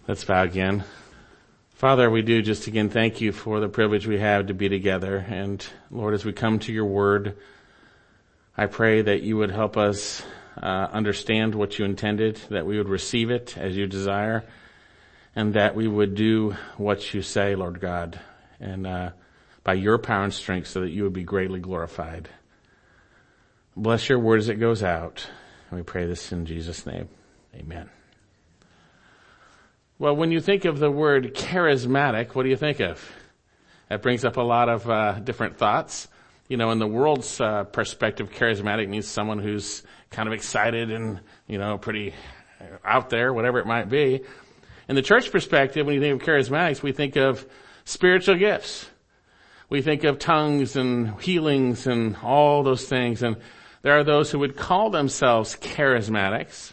Let's bow again. Father, we do just again thank you for the privilege we have to be together. And Lord, as we come to your word, I pray that you would help us understand what you intended, that we would receive it as you desire, and that we would do what you say, Lord God, and by your power and strength so that you would be greatly glorified. Bless your word as it goes out. And we pray this in Jesus' name. Amen. Well, when you think of the word charismatic, what do you think of? That brings up a lot of different thoughts. You know, in the world's perspective, charismatic means someone who's kind of excited and, you know, pretty out there, whatever it might be. In the church perspective, when you think of charismatics, we think of spiritual gifts. We think of tongues and healings and all those things. And there are those who would call themselves charismatics.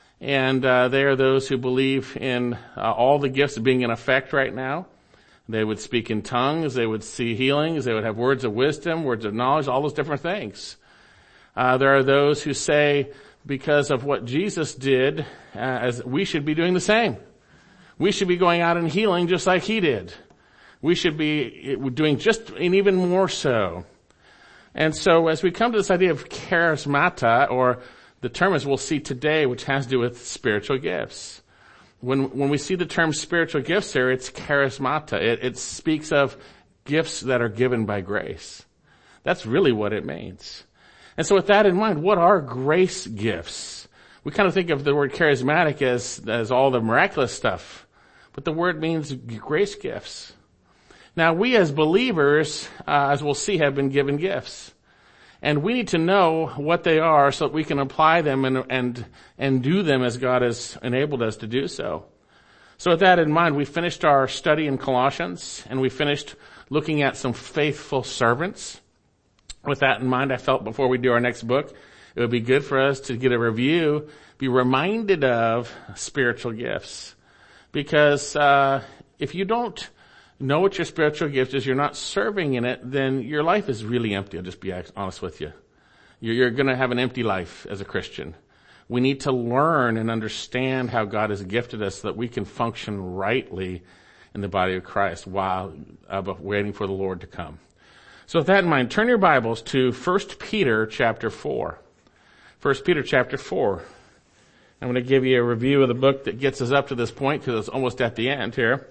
And they are those who believe in all the gifts being in effect right now. They would speak in tongues, they would see healings, they would have words of wisdom, words of knowledge, all those different things. There are those who say, because of what Jesus did, as we should be doing the same. We should be going out and healing just like he did. We should be doing just and even more so. And so as we come to this idea of charismata, or the term as we'll see today, which has to do with spiritual gifts. When we see the term spiritual gifts here, it's charismata. It speaks of gifts that are given by grace. That's really what it means. And so with that in mind, what are grace gifts? We kind of think of the word charismatic as all the miraculous stuff, but the word means grace gifts. Now we as believers, as we'll see, have been given gifts. And we need to know what they are so that we can apply them and do them as God has enabled us to do so. So with that in mind, we finished our study in Colossians, and we finished looking at some faithful servants. With that in mind, I felt before we do our next book, it would be good for us to get a review, be reminded of spiritual gifts. Because if you don't know what your spiritual gift is, you're not serving in it, then your life is really empty. I'll just be honest with you. You're going to have an empty life as a Christian. We need to learn and understand how God has gifted us so that we can function rightly in the body of Christ while waiting for the Lord to come. So with that in mind, turn your Bibles to 1 Peter chapter 4. 1 Peter chapter 4. I'm going to give you a review of the book that gets us up to this point because it's almost at the end here.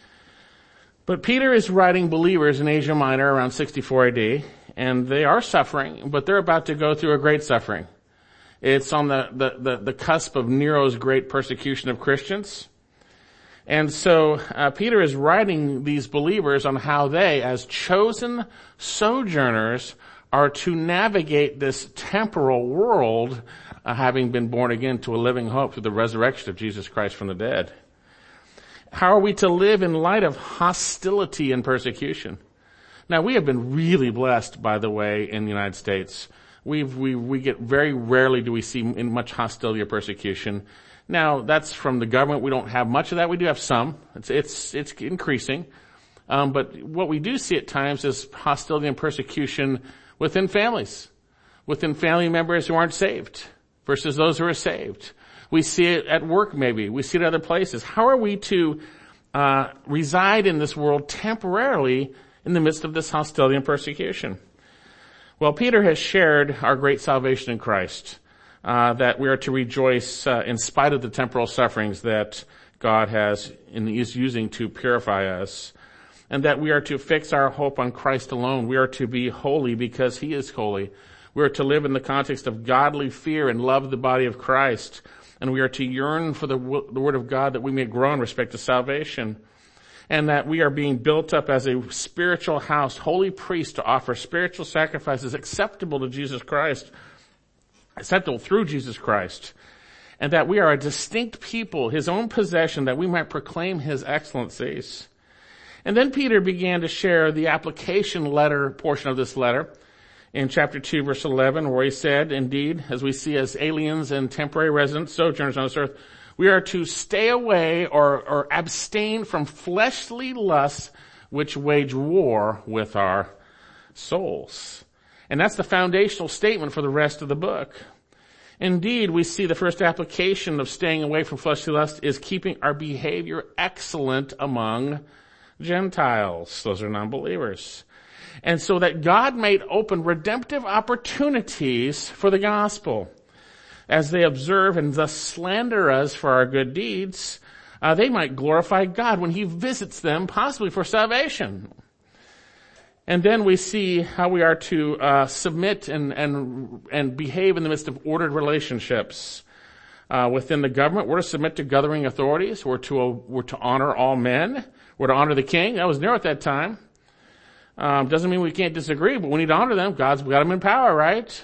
But Peter is writing believers in Asia Minor around 64 AD, and they are suffering, but they're about to go through a great suffering. It's on the cusp of Nero's great persecution of Christians. And so Peter is writing these believers on how they, as chosen sojourners, are to navigate this temporal world, having been born again to a living hope through the resurrection of Jesus Christ from the dead. How are we to live in light of hostility and persecution? Now, we have been really blessed, by the way, in the United States. We get very rarely do we see much hostility or persecution. Now, that's from the government. We don't have much of that. We do have some. It's increasing. But what we do see at times is hostility and persecution within families, within family members who aren't saved versus those who are saved. We see it at work maybe. We see it at other places. How are we to reside in this world temporarily in the midst of this hostility and persecution? Well, Peter has shared our great salvation in Christ, that we are to rejoice in spite of the temporal sufferings that God has and is using to purify us, and that we are to fix our hope on Christ alone. We are to be holy because he is holy. We are to live in the context of godly fear and love the body of Christ. And we are to yearn for the word of God that we may grow in respect to salvation. And that we are being built up as a spiritual house, holy priest, to offer spiritual sacrifices acceptable to Jesus Christ, acceptable through Jesus Christ. And that we are a distinct people, his own possession, that we might proclaim his excellencies. And then Peter began to share the application letter portion of this letter in chapter 2, verse 11, where he said, indeed, as we see as aliens and temporary residents, sojourners on this earth, we are to stay away or abstain from fleshly lusts which wage war with our souls. And that's the foundational statement for the rest of the book. Indeed, we see the first application of staying away from fleshly lust is keeping our behavior excellent among Gentiles. Those are non-believers. And so that God might open redemptive opportunities for the gospel. As they observe and thus slander us for our good deeds, they might glorify God when he visits them, possibly for salvation. And then we see how we are to submit and behave in the midst of ordered relationships. Within the government, we're to submit to governing authorities. We're to honor all men. We're to honor the king. That was Nero at that time. Doesn't mean we can't disagree, but we need to honor them. God's got them in power, right?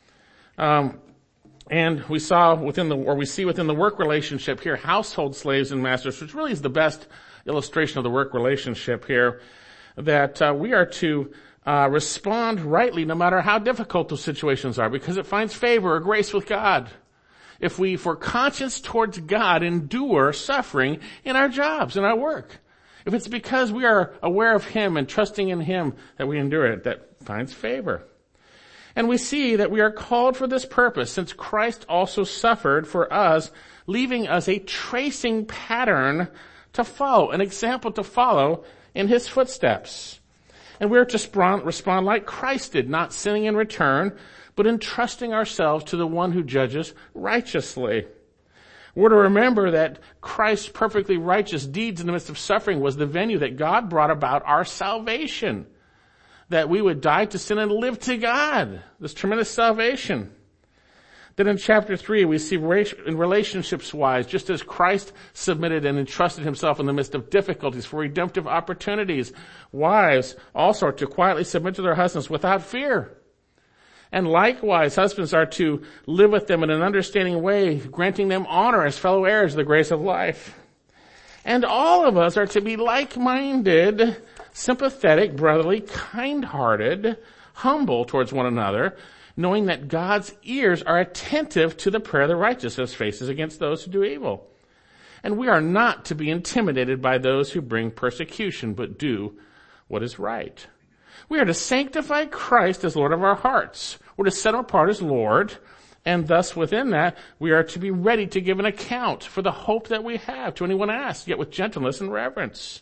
And we see within the work relationship here, household slaves and masters, which really is the best illustration of the work relationship here, that we are to respond rightly no matter how difficult those situations are, because it finds favor or grace with God. If we, for conscience towards God, endure suffering in our jobs, in our work. If it's because we are aware of him and trusting in him that we endure it, that finds favor. And we see that we are called for this purpose, since Christ also suffered for us, leaving us a tracing pattern to follow, an example to follow in his footsteps. And we are to respond like Christ did, not sinning in return, but entrusting ourselves to the one who judges righteously. We're to remember that Christ's perfectly righteous deeds in the midst of suffering was the venue that God brought about our salvation. That we would die to sin and live to God. This tremendous salvation. Then in chapter 3, we see in relationships-wise, just as Christ submitted and entrusted himself in the midst of difficulties for redemptive opportunities, wives also are to quietly submit to their husbands without fear. And likewise, husbands are to live with them in an understanding way, granting them honor as fellow heirs of the grace of life. And all of us are to be like-minded, sympathetic, brotherly, kind-hearted, humble towards one another, knowing that God's ears are attentive to the prayer of the righteous as faces against those who do evil. And we are not to be intimidated by those who bring persecution, but do what is right. We are to sanctify Christ as Lord of our hearts. We're to set him apart as Lord, and thus within that, we are to be ready to give an account for the hope that we have to anyone asked, yet with gentleness and reverence.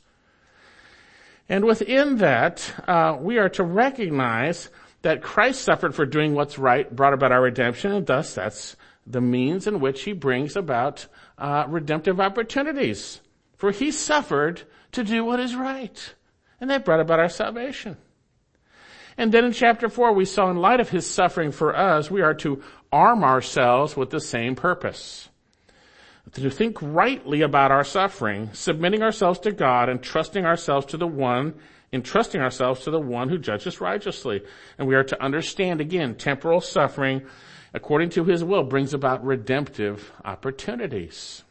And within that, we are to recognize that Christ suffered for doing what's right, brought about our redemption, and thus that's the means in which he brings about redemptive opportunities. For he suffered to do what is right, and that brought about our salvation. And then in chapter 4, we saw in light of his suffering for us, we are to arm ourselves with the same purpose. To think rightly about our suffering, submitting ourselves to God and entrusting ourselves to the one who judges righteously. And we are to understand, again, temporal suffering, according to his will, brings about redemptive opportunities.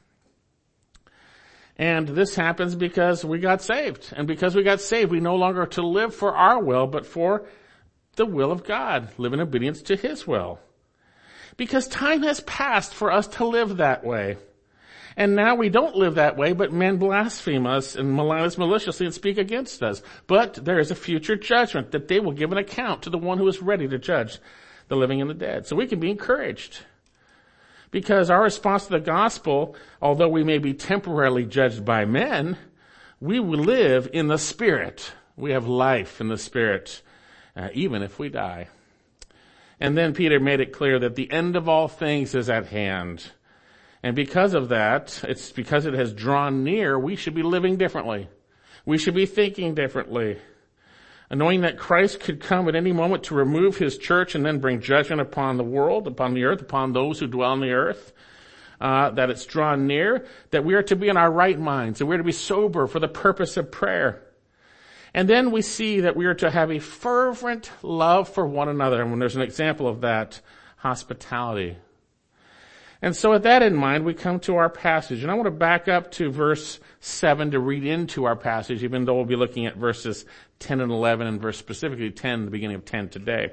And this happens because we got saved. And because we got saved, we no longer are to live for our will, but for the will of God, live in obedience to his will. Because time has passed for us to live that way. And now we don't live that way, but men blaspheme us and malign us maliciously and speak against us. But there is a future judgment that they will give an account to the one who is ready to judge the living and the dead. So we can be encouraged. Because our response to the gospel, although we may be temporarily judged by men, we will live in the Spirit. We have life in the Spirit, even if we die. And then Peter made it clear that the end of all things is at hand. And because of that, it's because it has drawn near, we should be living differently. We should be thinking differently. And knowing that Christ could come at any moment to remove his church and then bring judgment upon the world, upon the earth, upon those who dwell on the earth, that it's drawn near, that we are to be in our right minds, and we are to be sober for the purpose of prayer. And then we see that we are to have a fervent love for one another. And when there's an example of that, hospitality. And so with that in mind, we come to our passage. And I want to back up to verse 7 to read into our passage, even though we'll be looking at verses 10 and 11 and verse specifically 10, the beginning of 10 today.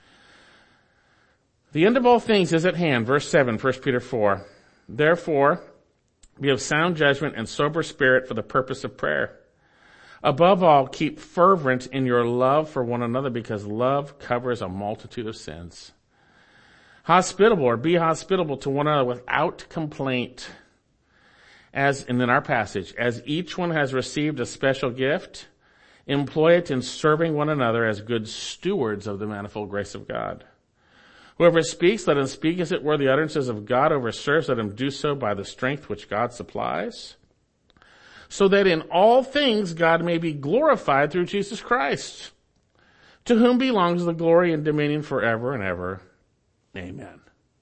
The end of all things is at hand, verse 7, 1 Peter 4. Therefore, be of sound judgment and sober spirit for the purpose of prayer. Above all, keep fervent in your love for one another, because love covers a multitude of sins. Hospitable, or be hospitable to one another without complaint. And in our passage, as each one has received a special gift, employ it in serving one another as good stewards of the manifold grace of God. Whoever speaks, let him speak as it were the utterances of God. Whoever serves, let him do so by the strength which God supplies, so that in all things God may be glorified through Jesus Christ, to whom belongs the glory and dominion forever and ever. Amen.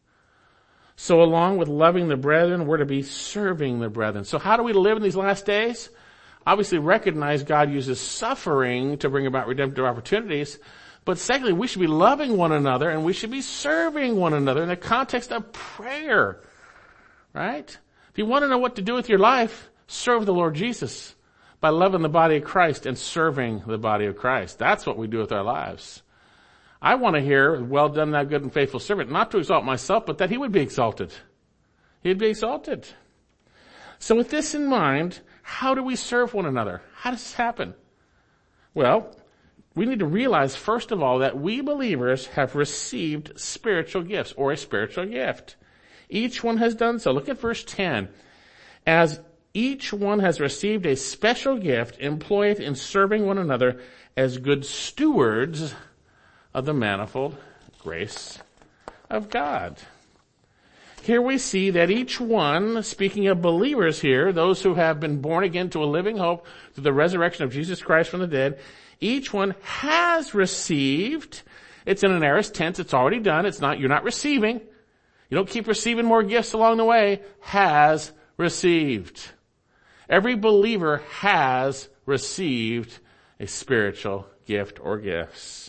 So along with loving the brethren, we're to be serving the brethren. So how do we live in these last days? Obviously recognize God uses suffering to bring about redemptive opportunities. But secondly, we should be loving one another and we should be serving one another in the context of prayer. Right? If you want to know what to do with your life, serve the Lord Jesus by loving the body of Christ and serving the body of Christ. That's what we do with our lives. I want to hear, well done, thou good and faithful servant, not to exalt myself, but that he would be exalted. He'd be exalted. So with this in mind, how do we serve one another? How does this happen? Well, we need to realize, first of all, that we believers have received spiritual gifts, or a spiritual gift. Each one has done so. Look at verse 10. As each one has received a special gift, employ it in serving one another as good stewards of the manifold grace of God. Here we see that each one, speaking of believers here, those who have been born again to a living hope through the resurrection of Jesus Christ from the dead, each one has received. It's in an aorist tense. It's already done. You're not receiving. You don't keep receiving more gifts along the way. Has received. Every believer has received a spiritual gift or gifts.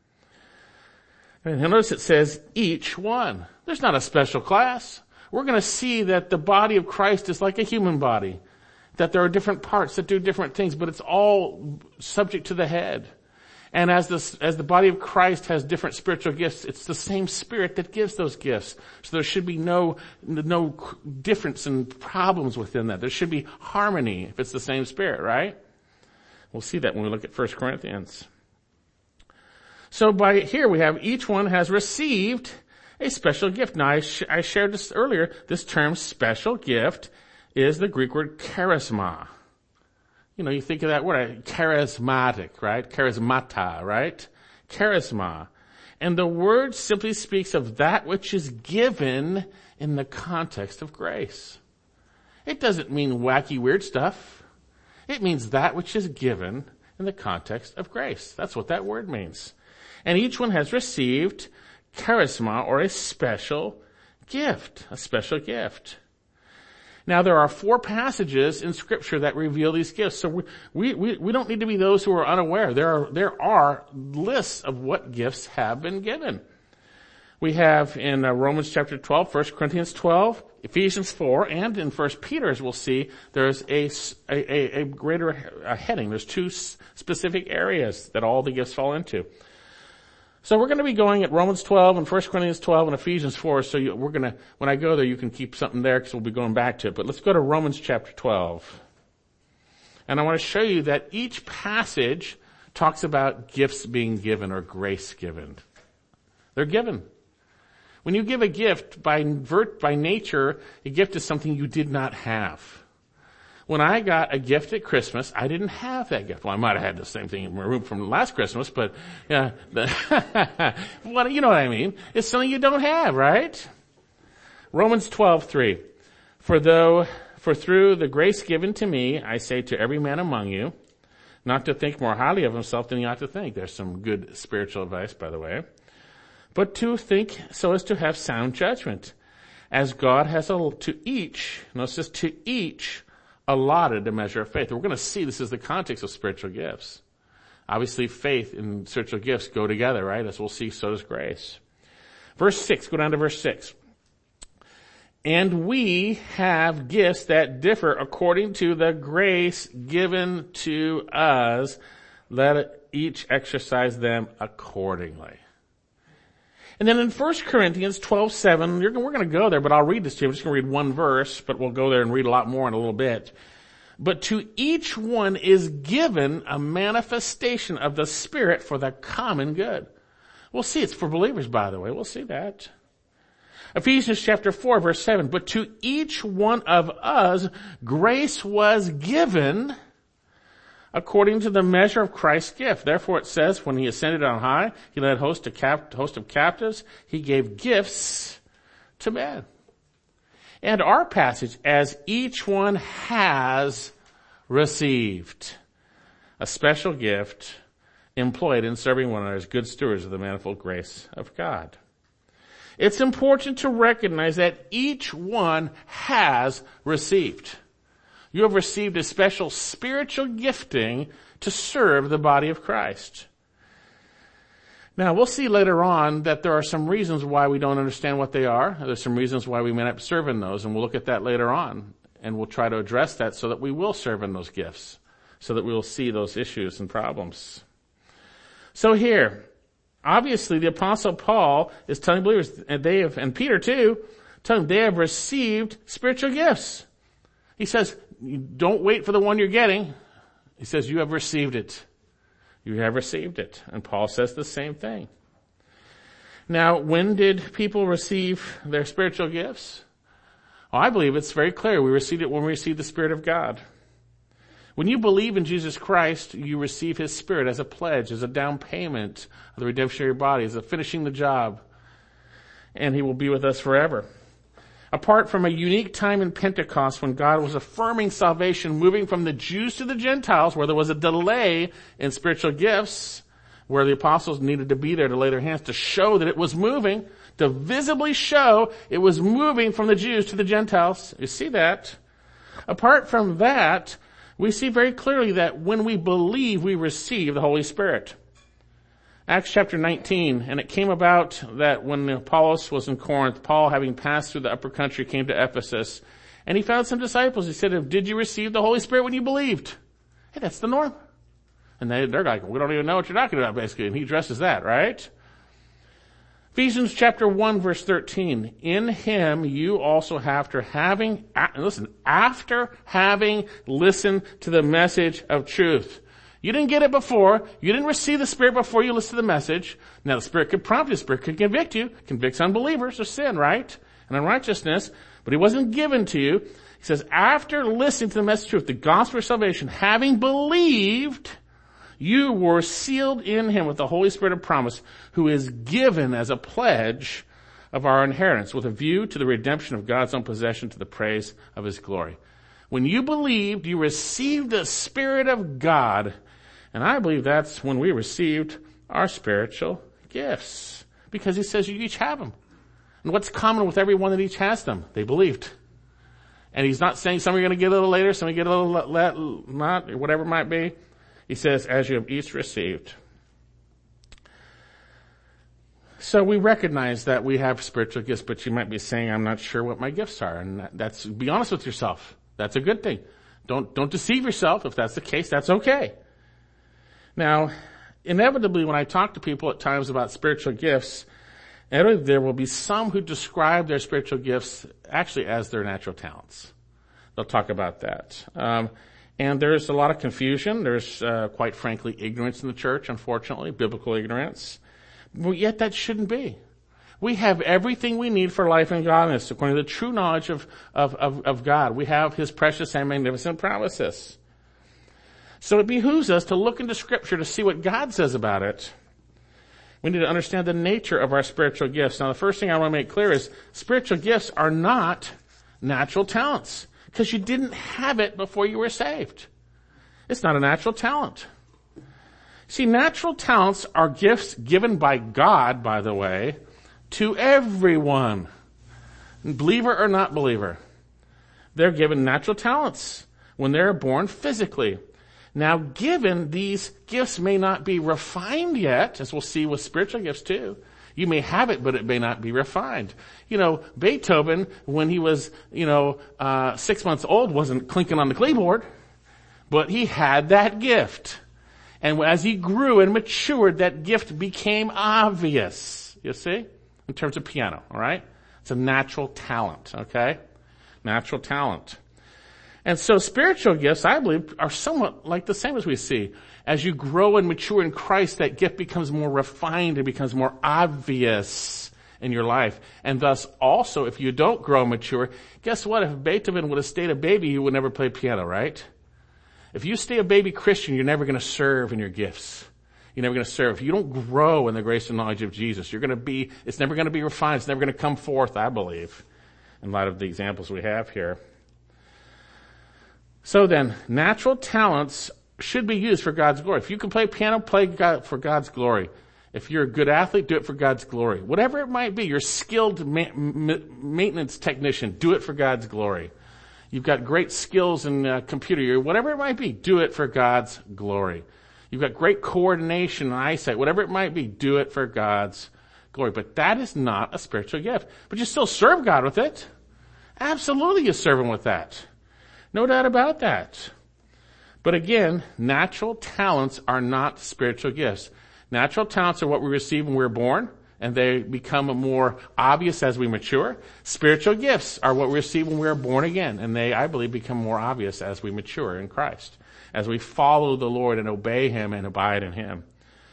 And notice it says each one. There's not a special class. We're going to see that the body of Christ is like a human body, that there are different parts that do different things, but it's all subject to the head. And as the body of Christ has different spiritual gifts, it's the same Spirit that gives those gifts. So there should be no difference in problems within that. There should be harmony if it's the same Spirit, right? We'll see that when we look at 1 Corinthians. So by here we have each one has received a special gift. Now I shared this earlier. This term special gift is the Greek word charisma. You know, you think of that word, charismatic, right? Charismata, right? Charisma. And the word simply speaks of that which is given in the context of grace. It doesn't mean wacky, weird stuff. It means that which is given in the context of grace. That's what that word means. And each one has received charisma, or a special gift. A special gift. Now there are 4 passages in Scripture that reveal these gifts. So we don't need to be those who are unaware. There are lists of what gifts have been given. We have in Romans chapter 12, 1 Corinthians 12, Ephesians 4, and in 1 Peter, as we'll see, there's a greater heading. There's 2 specific areas that all the gifts fall into. So we're going to be going at Romans 12 and 1 Corinthians 12 and Ephesians 4. So when I go there, you can keep something there because we'll be going back to it. But let's go to Romans chapter 12. And I want to show you that each passage talks about gifts being given or grace given. They're given. When you give a gift, by nature, a gift is something you did not have. When I got a gift at Christmas, I didn't have that gift. Well, I might have had the same thing in my room from last Christmas, but yeah, well, you know what I mean. It's something you don't have, right? Romans 12:3. For through the grace given to me, I say to every man among you, not to think more highly of himself than he ought to think. There's some good spiritual advice, by the way. But to think so as to have sound judgment, as God has to each allotted a measure of faith. And we're going to see this is the context of spiritual gifts. Obviously, faith and spiritual gifts go together, right? As we'll see, so does grace. Verse 6, go down to verse 6. And we have gifts that differ according to the grace given to us. Let each exercise them accordingly. And then in 1 Corinthians 12:7, we're going to go there, but I'll read this to you. I'm just going to read one verse, but we'll go there and read a lot more in a little bit. But to each one is given a manifestation of the Spirit for the common good. We'll see. It's for believers, by the way. We'll see that. Ephesians chapter 4, verse 7, but to each one of us grace was given according to the measure of Christ's gift. Therefore it says, when he ascended on high, he led host of captives, he gave gifts to men. And our passage, as each one has received a special gift employed in serving one another as good stewards of the manifold grace of God. It's important to recognize that each one has received. You have received a special spiritual gifting to serve the body of Christ. Now, we'll see later on that there are some reasons why we don't understand what they are. There's some reasons why we may not serve in those, and we'll look at that later on. And we'll try to address that so that we will serve in those gifts, so that we will see those issues and problems. So here, obviously the Apostle Paul is telling believers, and Peter too, telling them they have received spiritual gifts. He says, don't wait for the one you're getting. He says, you have received it. You have received it. And Paul says the same thing. Now, when did people receive their spiritual gifts? Well, I believe it's very clear. We received it when we received the Spirit of God. When you believe in Jesus Christ, you receive His Spirit as a pledge, as a down payment of the redemption of your body, as a finishing the job. And He will be with us forever. Apart from a unique time in Pentecost when God was affirming salvation, moving from the Jews to the Gentiles, where there was a delay in spiritual gifts, where the apostles needed to be there to lay their hands to show that it was moving, to visibly show it was moving from the Jews to the Gentiles. You see that? Apart from that, we see very clearly that when we believe, we receive the Holy Spirit. Acts chapter 19, and it came about that when Apollos was in Corinth, Paul, having passed through the upper country, came to Ephesus, and he found some disciples. He said, did you receive the Holy Spirit when you believed? Hey, that's the norm. And they're like, we don't even know what you're talking about, basically. And he addresses that, right? Ephesians chapter 1, verse 13. In Him you also after having listened to the message of truth. You didn't get it before. You didn't receive the Spirit before you listened to the message. Now the Spirit could prompt you. The Spirit could convict you. Convicts unbelievers of sin, right? And unrighteousness. But He wasn't given to you. He says, after listening to the message of truth, the gospel of salvation, having believed, you were sealed in Him with the Holy Spirit of promise, who is given as a pledge of our inheritance, with a view to the redemption of God's own possession, to the praise of His glory. When you believed, you received the Spirit of God. And I believe that's when we received our spiritual gifts. Because He says you each have them. And what's common with everyone that each has them? They believed. And He's not saying some are going to get a little later, some are going to get a little not, or whatever it might be. He says, as you have each received. So we recognize that we have spiritual gifts, but you might be saying, I'm not sure what my gifts are. And that's, be honest with yourself. That's a good thing. Don't deceive yourself. If that's the case, that's okay. Now, inevitably, when I talk to people at times about spiritual gifts, there will be some who describe their spiritual gifts actually as their natural talents. They'll talk about that. And there's a lot of confusion. There's, quite frankly, ignorance in the church, unfortunately, biblical ignorance. But yet that shouldn't be. We have everything we need for life and godliness, according to the true knowledge of God. We have His precious and magnificent promises. So it behooves us to look into Scripture to see what God says about it. We need to understand the nature of our spiritual gifts. Now, the first thing I want to make clear is spiritual gifts are not natural talents, because you didn't have it before you were saved. It's not a natural talent. See, natural talents are gifts given by God, by the way, to everyone, believer or not believer. They're given natural talents when they're born physically. Now, given these gifts may not be refined yet, as we'll see with spiritual gifts too. You may have it, but it may not be refined. Beethoven, when he was, 6 months old, wasn't clinking on the keyboard, but he had that gift. And as he grew and matured, that gift became obvious. You see? In terms of piano, all right? It's a natural talent, okay? Natural talent. And so spiritual gifts, I believe, are somewhat like the same as we see. As you grow and mature in Christ, that gift becomes more refined, it becomes more obvious, in your life. And thus also, if you don't grow mature, guess what? If Beethoven would have stayed a baby, he would never play piano, right? If you stay a baby Christian, you're never going to serve in your gifts. You're never going to serve. If you don't grow in the grace and knowledge of Jesus, it's never going to be refined. It's never going to come forth, I believe, in light of the examples we have here. So then, natural talents should be used for God's glory. If you can play piano, play for God's glory. If you're a good athlete, do it for God's glory. Whatever it might be, you're a skilled maintenance technician, do it for God's glory. You've got great skills in computer, whatever it might be, do it for God's glory. You've got great coordination and eyesight, whatever it might be, do it for God's glory. But that is not a spiritual gift. But you still serve God with it. Absolutely you serve Him with that. No doubt about that. But again, natural talents are not spiritual gifts. Natural talents are what we receive when we're born, and they become more obvious as we mature. Spiritual gifts are what we receive when we are born again, and they, I believe, become more obvious as we mature in Christ, as we follow the Lord and obey Him and abide in Him.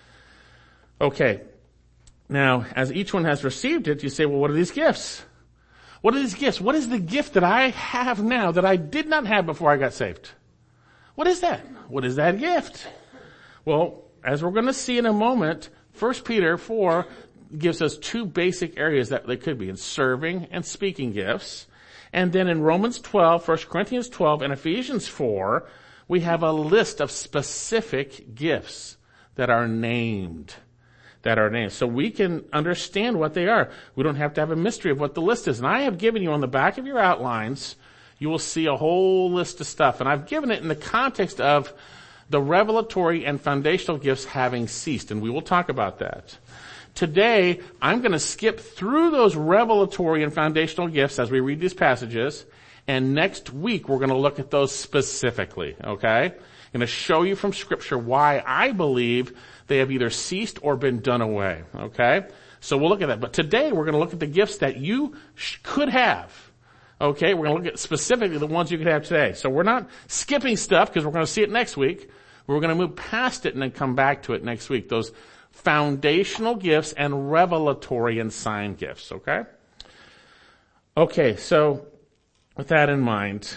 Okay. Now, as each one has received it, you say, well, what are these gifts? What are these gifts? What is the gift that I have now that I did not have before I got saved? What is that? What is that gift? Well, as we're going to see in a moment, 1 Peter 4 gives us two basic areas that they could be in serving and speaking gifts. And then in Romans 12, 1 Corinthians 12, and Ephesians 4, we have a list of specific gifts that are named. So we can understand what they are. We don't have to have a mystery of what the list is. And I have given you on the back of your outlines, you will see a whole list of stuff. And I've given it in the context of the revelatory and foundational gifts having ceased. And we will talk about that. Today, I'm going to skip through those revelatory and foundational gifts as we read these passages. And next week, we're going to look at those specifically, okay? I'm going to show you from Scripture why I believe they have either ceased or been done away, okay? So we'll look at that. But today, we're going to look at the gifts that you could have, okay? We're going to look at specifically the ones you could have today. So we're not skipping stuff because we're going to see it next week. We're going to move past it and then come back to it next week. Those foundational gifts and revelatory and sign gifts, okay? Okay, so with that in mind,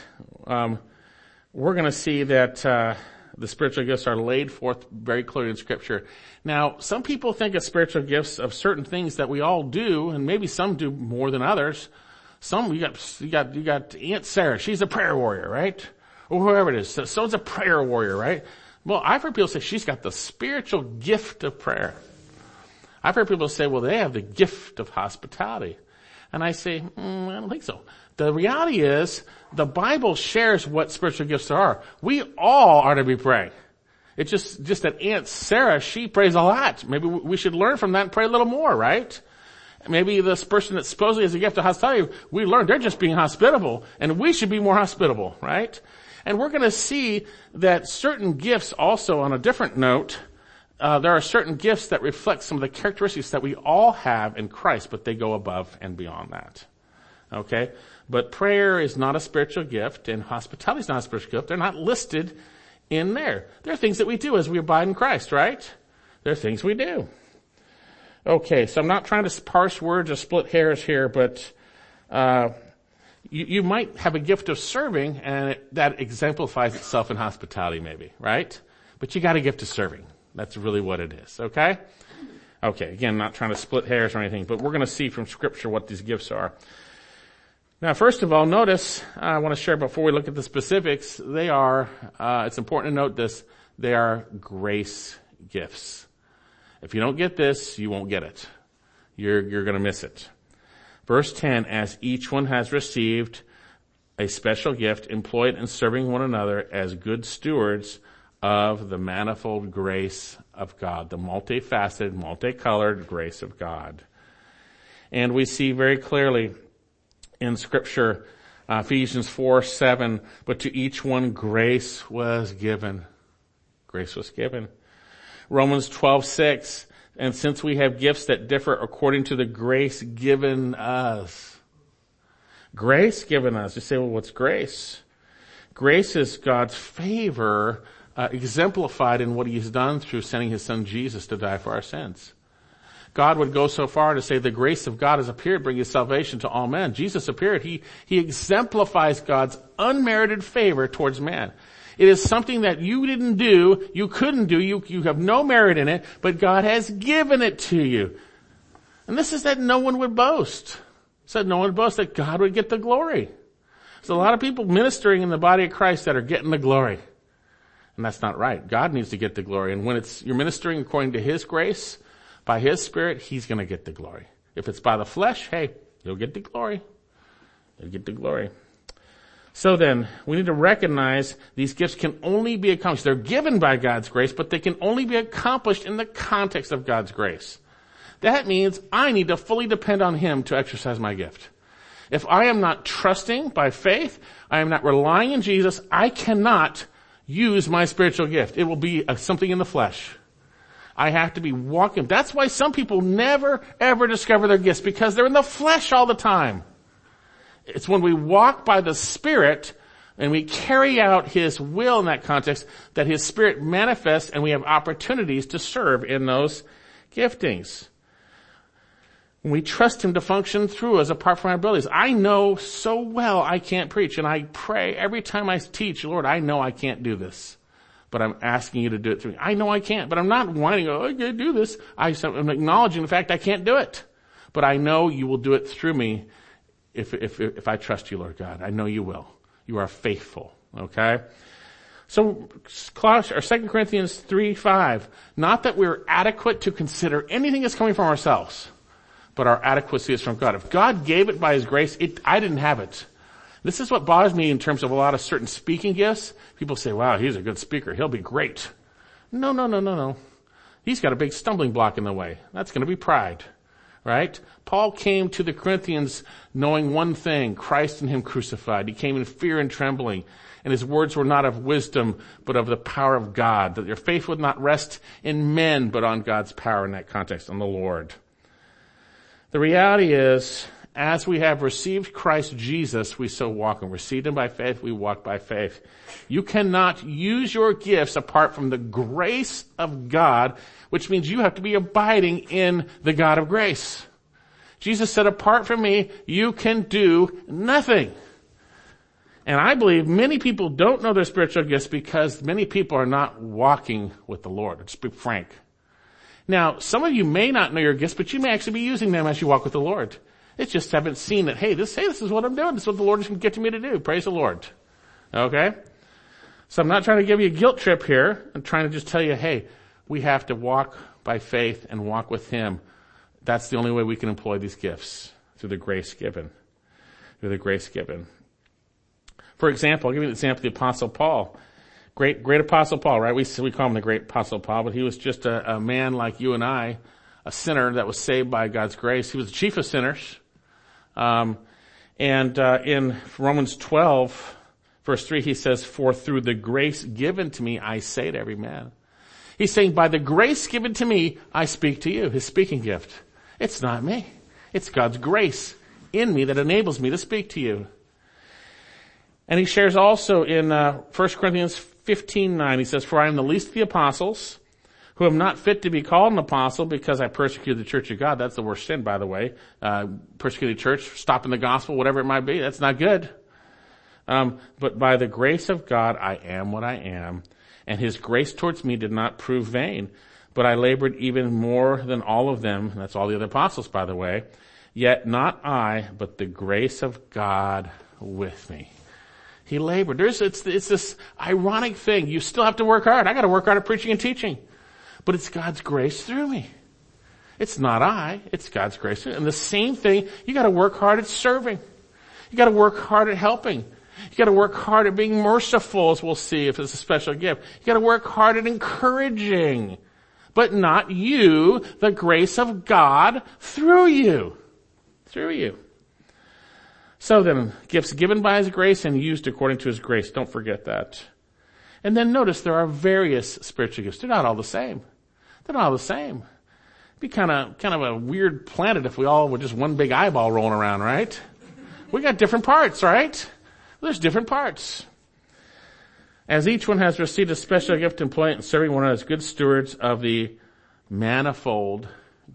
we're going to see that the spiritual gifts are laid forth very clearly in Scripture. Now, some people think of spiritual gifts of certain things that we all do, and maybe some do more than others. Some, you got Aunt Sarah, she's a prayer warrior, right? Or whoever it is, someone's a prayer warrior, right? Well, I've heard people say she's got the spiritual gift of prayer. I've heard people say, well, they have the gift of hospitality. And I say, I don't think so. The reality is, the Bible shares what spiritual gifts are. We all are to be praying. It's just that Aunt Sarah, she prays a lot. Maybe we should learn from that and pray a little more, right? Maybe this person that supposedly has a gift of hospitality, we learned they're just being hospitable, and we should be more hospitable, right? And we're going to see that certain gifts also, on a different note, there are certain gifts that reflect some of the characteristics that we all have in Christ, but they go above and beyond that. Okay? But prayer is not a spiritual gift, and hospitality is not a spiritual gift. They're not listed in there. They're things that we do as we abide in Christ, right? They're things we do. Okay, so I'm not trying to parse words or split hairs here, but you might have a gift of serving, and that exemplifies itself in hospitality maybe, right? But you got a gift of serving. That's really what it is, okay? Okay, again, not trying to split hairs or anything, but we're going to see from Scripture what these gifts are. Now, first of all, notice, I want to share before we look at the specifics, they are, it's important to note this, they are grace gifts. If you don't get this, you won't get it. You're going to miss it. Verse 10, as each one has received a special gift, employed in serving one another as good stewards of the manifold grace of God, the multifaceted, multicolored grace of God. And we see very clearly in Scripture, Ephesians 4:7, but to each one grace was given. Grace was given. Romans 12:6, and since we have gifts that differ according to the grace given us. Grace given us. You say, well, what's grace? Grace is God's favor exemplified in what He's done through sending His Son Jesus to die for our sins. God would go so far to say the grace of God has appeared, bringing salvation to all men. Jesus appeared. He exemplifies God's unmerited favor towards man. It is something that you didn't do, you couldn't do, you have no merit in it, but God has given it to you. And this is that no one would boast. Said no one would boast, that God would get the glory. There's a lot of people ministering in the body of Christ that are getting the glory. And that's not right. God needs to get the glory. And when you're ministering according to His grace, by His Spirit, He's going to get the glory. If it's by the flesh, hey, you'll get the glory. You'll get the glory. So then, we need to recognize these gifts can only be accomplished. They're given by God's grace, but they can only be accomplished in the context of God's grace. That means I need to fully depend on Him to exercise my gift. If I am not trusting by faith, I am not relying on Jesus, I cannot use my spiritual gift. It will be something in the flesh. I have to be walking. That's why some people never, ever discover their gifts, because they're in the flesh all the time. It's when we walk by the Spirit and we carry out His will in that context that His Spirit manifests and we have opportunities to serve in those giftings. We trust Him to function through us apart from our abilities. I know so well I can't preach, and I pray every time I teach, Lord, I know I can't do this, but I'm asking you to do it through me. I know I can't, but I'm not whining, I can't do this. I'm acknowledging the fact I can't do it, but I know you will do it through me if I trust you, Lord God. I know you will. You are faithful, okay? So, 2 Corinthians 3:5, not that we're adequate to consider anything that's coming from ourselves, but our adequacy is from God. If God gave it by His grace, I didn't have it. This is what bothers me in terms of a lot of certain speaking gifts. People say, wow, he's a good speaker. He'll be great. No. He's got a big stumbling block in the way. That's going to be pride, right? Paul came to the Corinthians knowing one thing, Christ and Him crucified. He came in fear and trembling, and his words were not of wisdom, but of the power of God, that your faith would not rest in men, but on God's power in that context, on the Lord. The reality is, as we have received Christ Jesus, we so walk, and received Him by faith, we walk by faith. You cannot use your gifts apart from the grace of God, which means you have to be abiding in the God of grace. Jesus said, apart from me, you can do nothing. And I believe many people don't know their spiritual gifts because many people are not walking with the Lord. Let's be frank. Now, some of you may not know your gifts, but you may actually be using them as you walk with the Lord. It's just haven't seen that, this is what I'm doing. This is what the Lord is getting me to do. Praise the Lord. Okay? So I'm not trying to give you a guilt trip here. I'm trying to just tell you, we have to walk by faith and walk with Him. That's the only way we can employ these gifts, through the grace given. Through the grace given. For example, I'll give you an example of the Apostle Paul. Great Apostle Paul, right? We call him the great Apostle Paul, but he was just a man like you and I, a sinner that was saved by God's grace. He was the chief of sinners. In Romans 12, verse 3, he says, for through the grace given to me, I say to every man. He's saying, by the grace given to me, I speak to you, his speaking gift. It's not me. It's God's grace in me that enables me to speak to you. And he shares also in 1 Corinthians 15:9, he says, for I am the least of the apostles, who am not fit to be called an apostle because I persecuted the church of God. That's the worst sin, by the way. Persecuting the church, stopping the gospel, whatever it might be. That's not good. But by the grace of God, I am what I am. And His grace towards me did not prove vain. But I labored even more than all of them. That's all the other apostles, by the way. Yet not I, but the grace of God with me. He labored. It's this ironic thing. You still have to work hard. I got to work hard at preaching and teaching. But it's God's grace through me. It's not I. It's God's grace. And the same thing, you got to work hard at serving. You got to work hard at helping. You got to work hard at being merciful, as we'll see if it's a special gift. You got to work hard at encouraging. But not you, the grace of God through you. Through you. So then, gifts given by His grace and used according to His grace. Don't forget that. And then notice there are various spiritual gifts. They're not all the same. They're not all the same. It'd be kind of a weird planet if we all were just one big eyeball rolling around, right? We got different parts, right? There's different parts. As each one has received a special gift, employ it in serving one another as good stewards of the manifold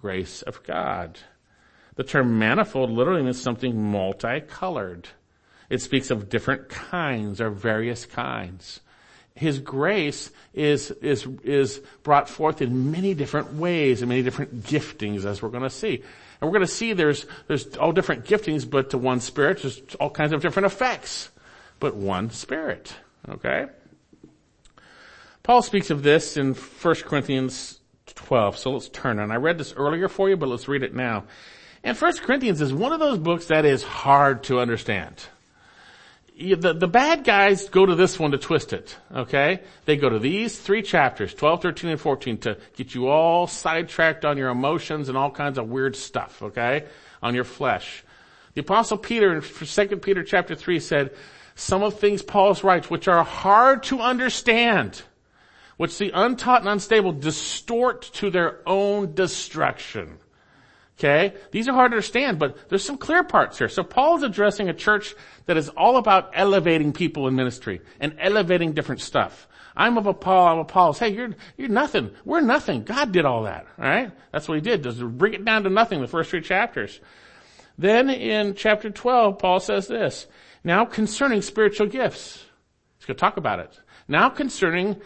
grace of God. The term manifold literally means something multicolored. It speaks of different kinds or various kinds. His grace is brought forth in many different ways and many different giftings, as we're going to see. And we're going to see there's all different giftings, but to one Spirit, there's all kinds of different effects, but one Spirit. Okay? Paul speaks of this in 1 Corinthians 12, so let's turn on. I read this earlier for you, but let's read it now. And 1 Corinthians is one of those books that is hard to understand. The bad guys go to this one to twist it, okay? They go to these 3 chapters, 12, 13, and 14, to get you all sidetracked on your emotions and all kinds of weird stuff, okay? On your flesh. The Apostle Peter in 2 Peter chapter 3 said, some of things Paul writes which are hard to understand, which the untaught and unstable distort to their own destruction. Okay? These are hard to understand, but there's some clear parts here. So Paul's addressing a church that is all about elevating people in ministry and elevating different stuff. I'm Apollos. Hey, you're nothing. We're nothing. God did all that. Alright? That's what he did. Just bring it down to nothing, the first 3 chapters. Then in chapter 12, Paul says this. Now concerning spiritual gifts. He's going to talk about it. Now concerning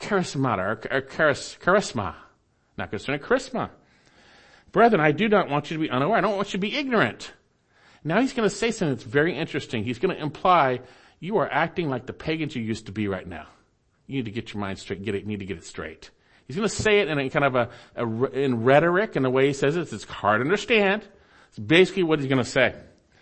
charisma. Not concerning charisma. Brethren, I do not want you to be unaware. I don't want you to be ignorant. Now he's going to say something that's very interesting. He's going to imply you are acting like the pagans you used to be right now. You need to get your mind straight. You need to get it straight. He's going to say it in a kind of in rhetoric, and the way he says it, it's hard to understand. It's basically what he's going to say.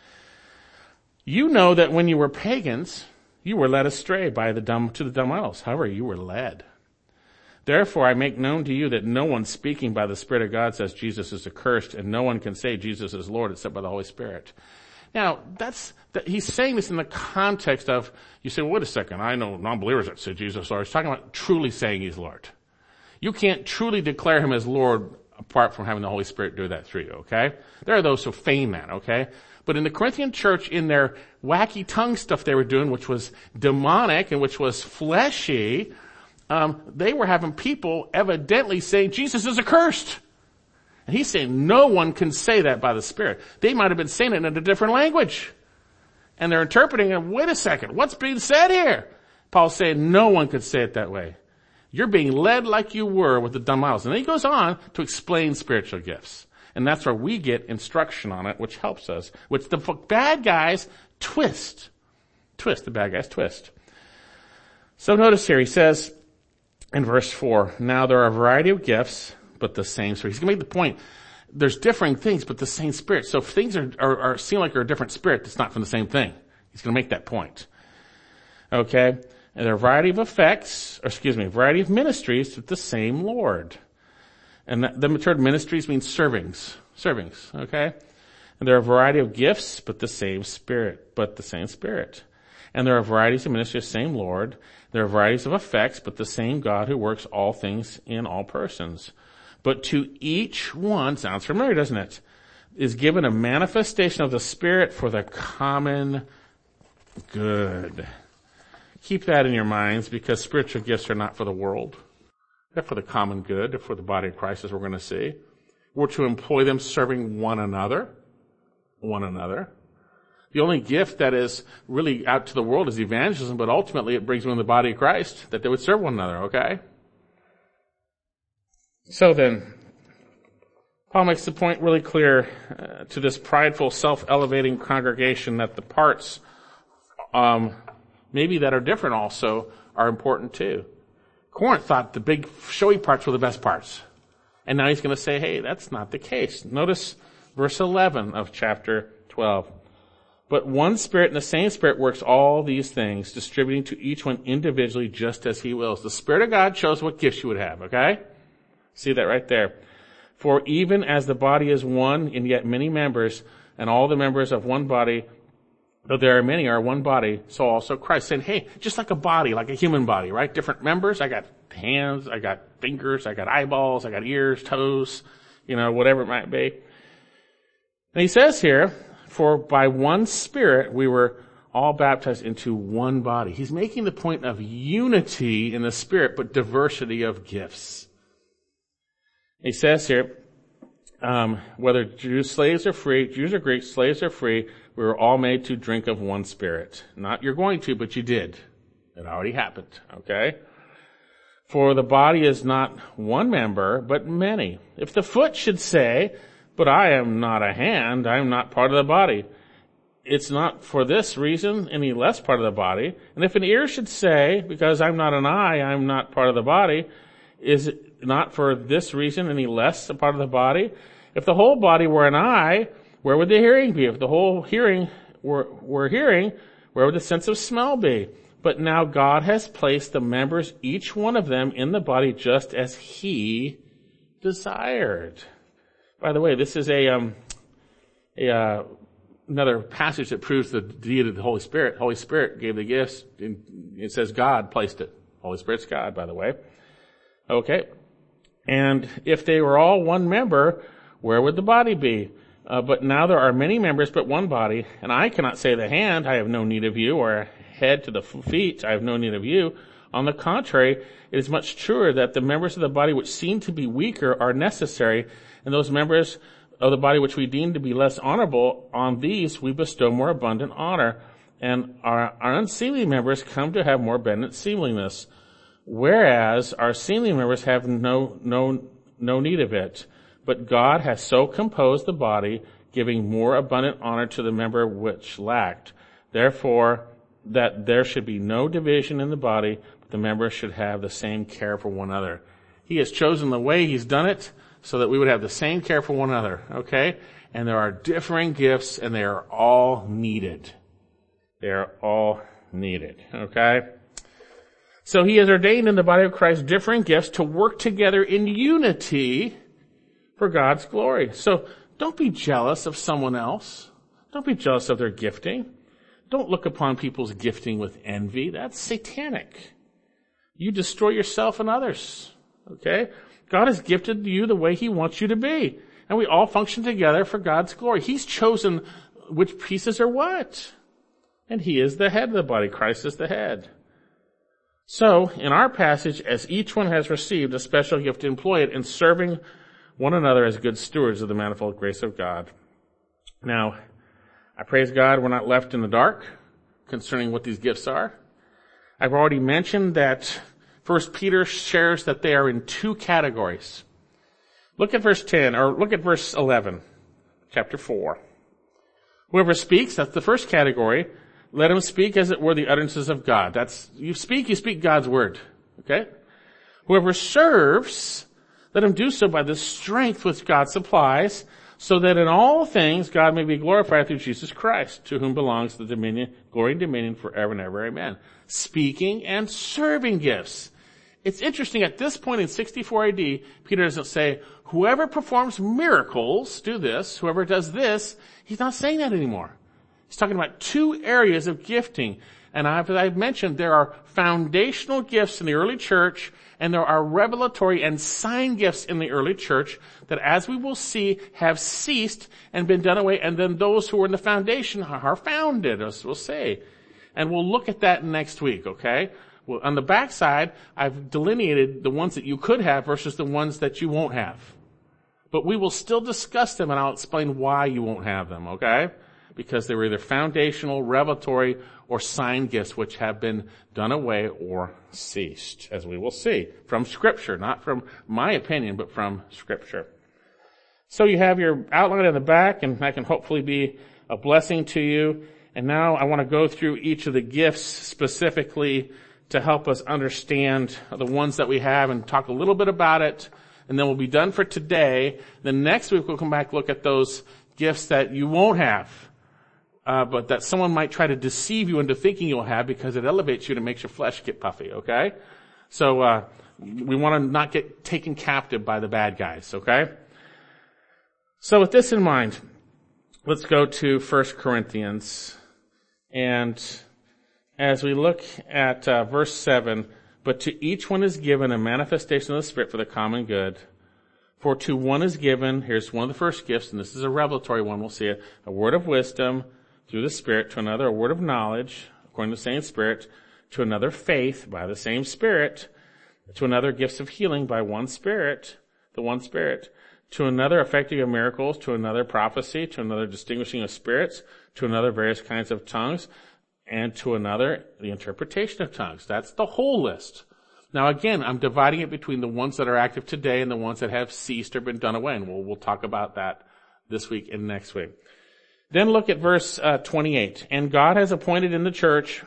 You know that when you were pagans, you were led astray to the dumb idols. However, you were led. Therefore, I make known to you that no one speaking by the Spirit of God says Jesus is accursed, and no one can say Jesus is Lord except by the Holy Spirit. Now, he's saying this in the context of, you say, well, wait a second, I know non-believers that say Jesus is Lord. He's talking about truly saying he's Lord. You can't truly declare him as Lord apart from having the Holy Spirit do that through you, okay? There are those who feign that, okay? But in the Corinthian church, in their wacky tongue stuff they were doing, which was demonic and which was fleshy, they were having people evidently saying Jesus is accursed. And he's saying no one can say that by the Spirit. They might have been saying it in a different language. And they're interpreting it, wait a second, what's being said here? Paul's saying no one could say it that way. You're being led like you were with the dumb idols. And then he goes on to explain spiritual gifts. And that's where we get instruction on it, which helps us, which the bad guys twist. The bad guys twist. So notice here, he says, in verse 4, now there are a variety of gifts, but the same Spirit. He's going to make the point, there's differing things, but the same Spirit. So if things are seem like they're a different Spirit, it's not from the same thing. He's going to make that point. Okay? And there are a variety of variety of ministries, but the same Lord. And the term ministries means servings, okay? And there are a variety of gifts, but the same Spirit. And there are varieties of ministries, same Lord. There are varieties of effects, but the same God who works all things in all persons. But to each one, sounds familiar, doesn't it, is given a manifestation of the Spirit for the common good. Keep that in your minds, because spiritual gifts are not for the world. They're for the common good. They're for the body of Christ, as we're going to see. We're to employ them serving one another. The only gift that is really out to the world is evangelism, but ultimately it brings them in the body of Christ, that they would serve one another, okay? So then, Paul makes the point really clear to this prideful, self-elevating congregation that the parts, maybe that are different also, are important too. Corinth thought the big showy parts were the best parts. And now he's going to say, hey, that's not the case. Notice verse 11 of chapter 12. But one Spirit and the same Spirit works all these things, distributing to each one individually just as he wills. The Spirit of God shows what gifts you would have, okay? See that right there. For even as the body is one and yet many members, and all the members of one body, though there are many, are one body, so also Christ. Saying, hey, just like a body, like a human body, right? Different members. I got hands, I got fingers, I got eyeballs, I got ears, toes, whatever it might be. And he says here, for by one Spirit we were all baptized into one body. He's making the point of unity in the Spirit, but diversity of gifts. He says here, whether Jews, slaves or free, Jews or Greeks, slaves or free, we were all made to drink of one Spirit. Not you're going to, but you did. It already happened, okay? For the body is not one member, but many. If the foot should say, but I am not a hand, I am not part of the body, it's not for this reason any less part of the body. And if an ear should say, because I'm not an eye, I'm not part of the body, is it not for this reason any less a part of the body? If the whole body were an eye, where would the hearing be? If the whole hearing were hearing, where would the sense of smell be? But now God has placed the members, each one of them, in the body just as He desired. By the way, this is another passage that proves the deity of the Holy Spirit. Holy Spirit gave the gifts. It says God placed it. Holy Spirit's God, by the way. Okay. And if they were all one member, where would the body be? But now there are many members, but one body. And I cannot say the hand, I have no need of you, or head to the feet, I have no need of you. On the contrary, it is much truer that the members of the body which seem to be weaker are necessary, and those members of the body which we deem to be less honorable, on these we bestow more abundant honor, and our unseemly members come to have more abundant seemliness, whereas our seemly members have no need of it. But God has so composed the body, giving more abundant honor to the member which lacked. Therefore, that there should be no division in the body, but the members should have the same care for one another. He has chosen the way He's done it so that we would have the same care for one another, okay? And there are differing gifts, and they are all needed. They are all needed, okay? So He has ordained in the body of Christ differing gifts to work together in unity for God's glory. So don't be jealous of someone else. Don't be jealous of their gifting. Don't look upon people's gifting with envy. That's satanic. You destroy yourself and others. Okay? God has gifted you the way He wants you to be. And we all function together for God's glory. He's chosen which pieces are what. And He is the head of the body. Christ is the head. So, in our passage, as each one has received a special gift, employ it in serving one another as good stewards of the manifold grace of God. Now, I praise God we're not left in the dark concerning what these gifts are. I've already mentioned that 1 Peter shares that they are in two categories. Look at verse 10, or look at verse 11, chapter 4. Whoever speaks, that's the first category, let him speak as it were the utterances of God. That's, you speak God's word. Okay? Whoever serves, let him do so by the strength which God supplies, so that in all things God may be glorified through Jesus Christ, to whom belongs the dominion, glory and dominion forever and ever. Amen. Speaking and serving gifts. It's interesting, at this point in 64 AD, Peter doesn't say, whoever performs miracles, do this. Whoever does this, he's not saying that anymore. He's talking about two areas of gifting. And as I've mentioned, there are foundational gifts in the early church, and there are revelatory and sign gifts in the early church that, as we will see, have ceased and been done away, and then those who are in the foundation are founded, as we'll say. And we'll look at that next week, okay? Well, on the backside, I've delineated the ones that you could have versus the ones that you won't have. But we will still discuss them, and I'll explain why you won't have them, okay? Because they were either foundational, revelatory, or sign gifts which have been done away or ceased, as we will see, from Scripture, not from my opinion, but from Scripture. So you have your outline in the back, and that can hopefully be a blessing to you. And now I want to go through each of the gifts specifically to help us understand the ones that we have and talk a little bit about it, and then we'll be done for today. Then next week we'll come back, look at those gifts that you won't have. But that someone might try to deceive you into thinking you'll have because it elevates you and makes your flesh get puffy, okay? So, we want to not get taken captive by the bad guys, okay? So with this in mind, let's go to 1 Corinthians. And as we look at verse 7, but to each one is given a manifestation of the Spirit for the common good. For to one is given, here's one of the first gifts, and this is a revelatory one, we'll see it, a word of wisdom through the Spirit, to another a word of knowledge, according to the same Spirit, to another faith by the same Spirit, to another gifts of healing by one Spirit, the one Spirit, to another effecting of miracles, to another prophecy, to another distinguishing of spirits, to another various kinds of tongues, and to another the interpretation of tongues. That's the whole list. Now again, I'm dividing it between the ones that are active today and the ones that have ceased or been done away, and we'll talk about that this week and next week. Then look at verse 28. And God has appointed in the church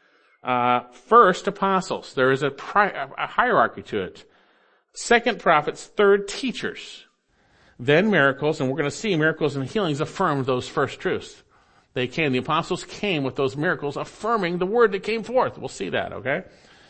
first apostles. There is a hierarchy to it. Second prophets, third teachers. Then miracles, and we're going to see miracles and healings affirm those first truths. They came, the apostles came with those miracles affirming the word that came forth. We'll see that, okay?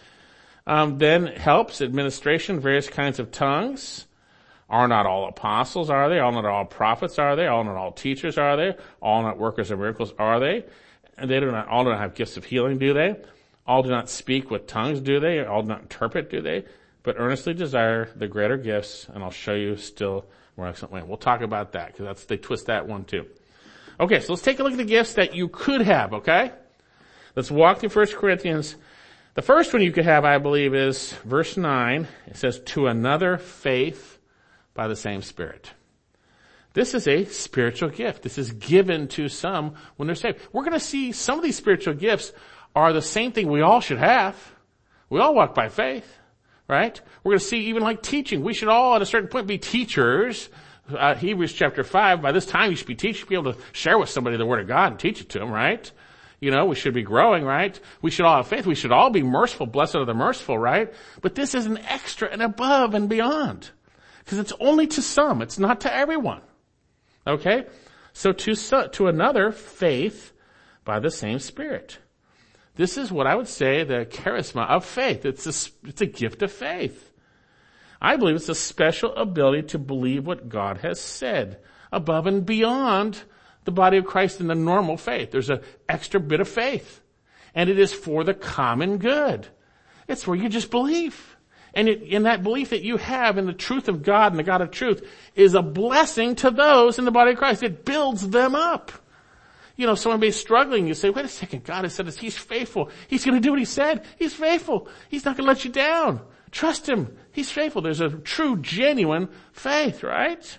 Then helps, administration, various kinds of tongues. Are not all apostles, are they? All not all prophets, are they? All not all teachers, are they? All not workers of miracles, are they? And all do not have gifts of healing, do they? All do not speak with tongues, do they? All do not interpret, do they? But earnestly desire the greater gifts, and I'll show you still more excellent way. We'll talk about that, because they twist that one too. Okay, so let's take a look at the gifts that you could have, okay? Let's walk through 1 Corinthians. The first one you could have, I believe, is verse 9. It says, to another faith by the same Spirit. This is a spiritual gift. This is given to some when they're saved. We're going to see some of these spiritual gifts are the same thing we all should have. We all walk by faith, right? We're going to see even like teaching. We should all at a certain point be teachers. Hebrews chapter 5, by this time you should be teaching, you should be able to share with somebody the Word of God and teach it to them, right? You know, we should be growing, right? We should all have faith. We should all be merciful. Blessed are the merciful, right? But this is an extra and above and beyond. Because it's only to some. It's not to everyone. Okay? So to another, faith by the same Spirit. This is what I would say the charisma of faith. It's a gift of faith. I believe it's a special ability to believe what God has said above and beyond the body of Christ in the normal faith. There's an extra bit of faith. And it is for the common good. It's where you just believe. And in that belief that you have in the truth of God and the God of truth is a blessing to those in the body of Christ. It builds them up. You know, someone may be struggling. You say, wait a second, God has said this. He's faithful. He's going to do what he said. He's faithful. He's not going to let you down. Trust him. He's faithful. There's a true, genuine faith, right?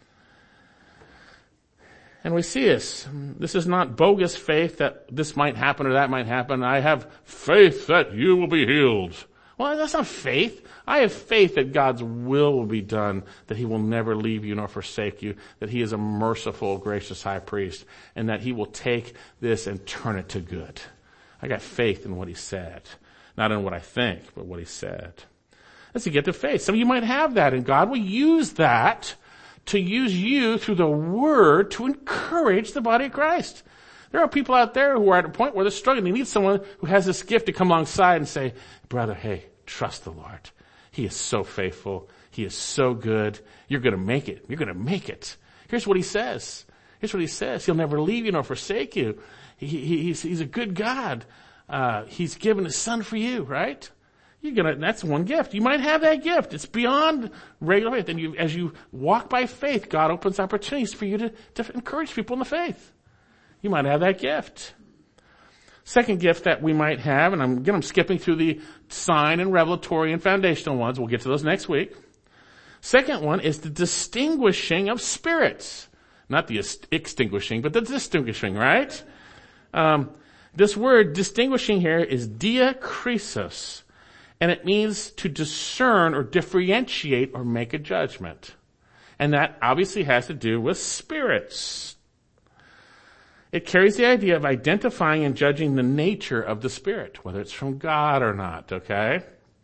And we see this. This is not bogus faith that this might happen or that might happen. I have faith that you will be healed. Well, that's not faith. I have faith that God's will be done, that he will never leave you nor forsake you, that he is a merciful, gracious high priest, and that he will take this and turn it to good. I got faith in what he said. Not in what I think, but what he said. That's a gift of faith. Some of you might have that, and God will use that to use you through the word to encourage the body of Christ. There are people out there who are at a point where they're struggling. They need someone who has this gift to come alongside and say, brother, hey, trust the Lord. He is so faithful. He is so good. You're going to make it. You're going to make it. Here's what he says. Here's what he says. He'll never leave you nor forsake you. He's a good God. He's given his son for you, right? That's one gift. You might have that gift. It's beyond regular faith. And as you walk by faith, God opens opportunities for you to encourage people in the faith. You might have that gift. Second gift that we might have, and I'm skipping through the sign and revelatory and foundational ones. We'll get to those next week. Second one is the distinguishing of spirits. Not the extinguishing, but the distinguishing, right? This word distinguishing here is diakrisos. And it means to discern or differentiate or make a judgment. And that obviously has to do with spirits. It carries the idea of identifying and judging the nature of the spirit, whether it's from God or not, okay?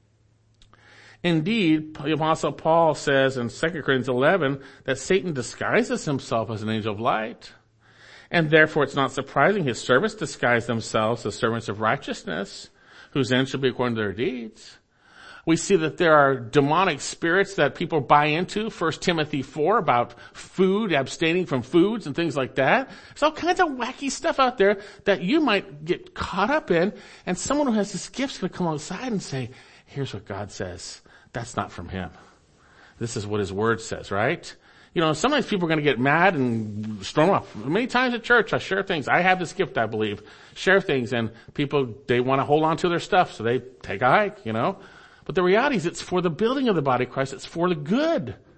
Indeed, the Apostle Paul says in 2 Corinthians 11 that Satan disguises himself as an angel of light. And therefore it's not surprising his servants disguise themselves as servants of righteousness, whose end shall be according to their deeds. We see that there are demonic spirits that people buy into, 1 Timothy 4, about food, abstaining from foods and things like that. There's all kinds of wacky stuff out there that you might get caught up in, and someone who has this gift's going to come alongside and say, here's what God says. That's not from him. This is what his word says, right? You know, sometimes people are going to get mad and storm off. Many times at church, I share things. I have this gift, I believe. Share things, and people, they want to hold on to their stuff, so they take a hike, you know. But the reality is it's for the building of the body of Christ. It's for the good.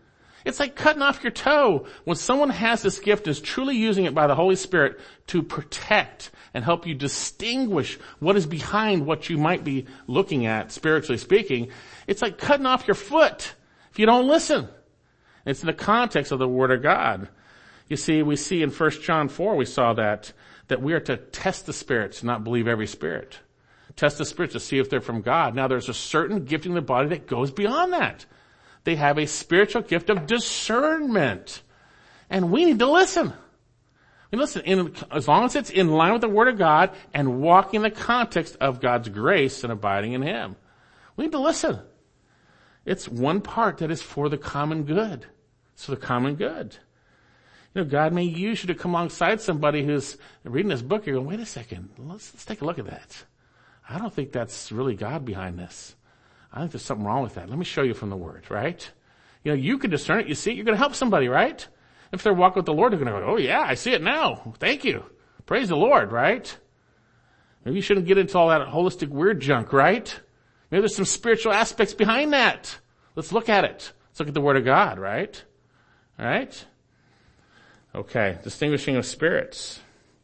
It's like cutting off your toe. When someone has this gift and is truly using it by the Holy Spirit to protect and help you distinguish what is behind what you might be looking at, spiritually speaking, it's like cutting off your foot if you don't listen. It's in the context of the Word of God. You see, we see in 1 John 4, we saw that we are to test the spirits, not believe every spirit. Test the spirits to see if they're from God. Now, there's a certain gifting in the body that goes beyond that. They have a spiritual gift of discernment. And we need to listen. We listen as long as it's in line with the Word of God and walking in the context of God's grace and abiding in Him. We need to listen. It's one part that is for the common good. It's for the common good. You know, God may use you to come alongside somebody who's reading this book. You're going, wait a second, let's take a look at that. I don't think that's really God behind this. I think there's something wrong with that. Let me show you from the Word, right? You know, you can discern it. You see it. You're going to help somebody, right? If they're walking with the Lord, they're going to go, oh yeah, I see it now. Thank you. Praise the Lord, right? Maybe you shouldn't get into all that holistic weird junk, right? Maybe there's some spiritual aspects behind that. Let's look at it. Let's look at the Word of God, right? All right? Okay, distinguishing of spirits.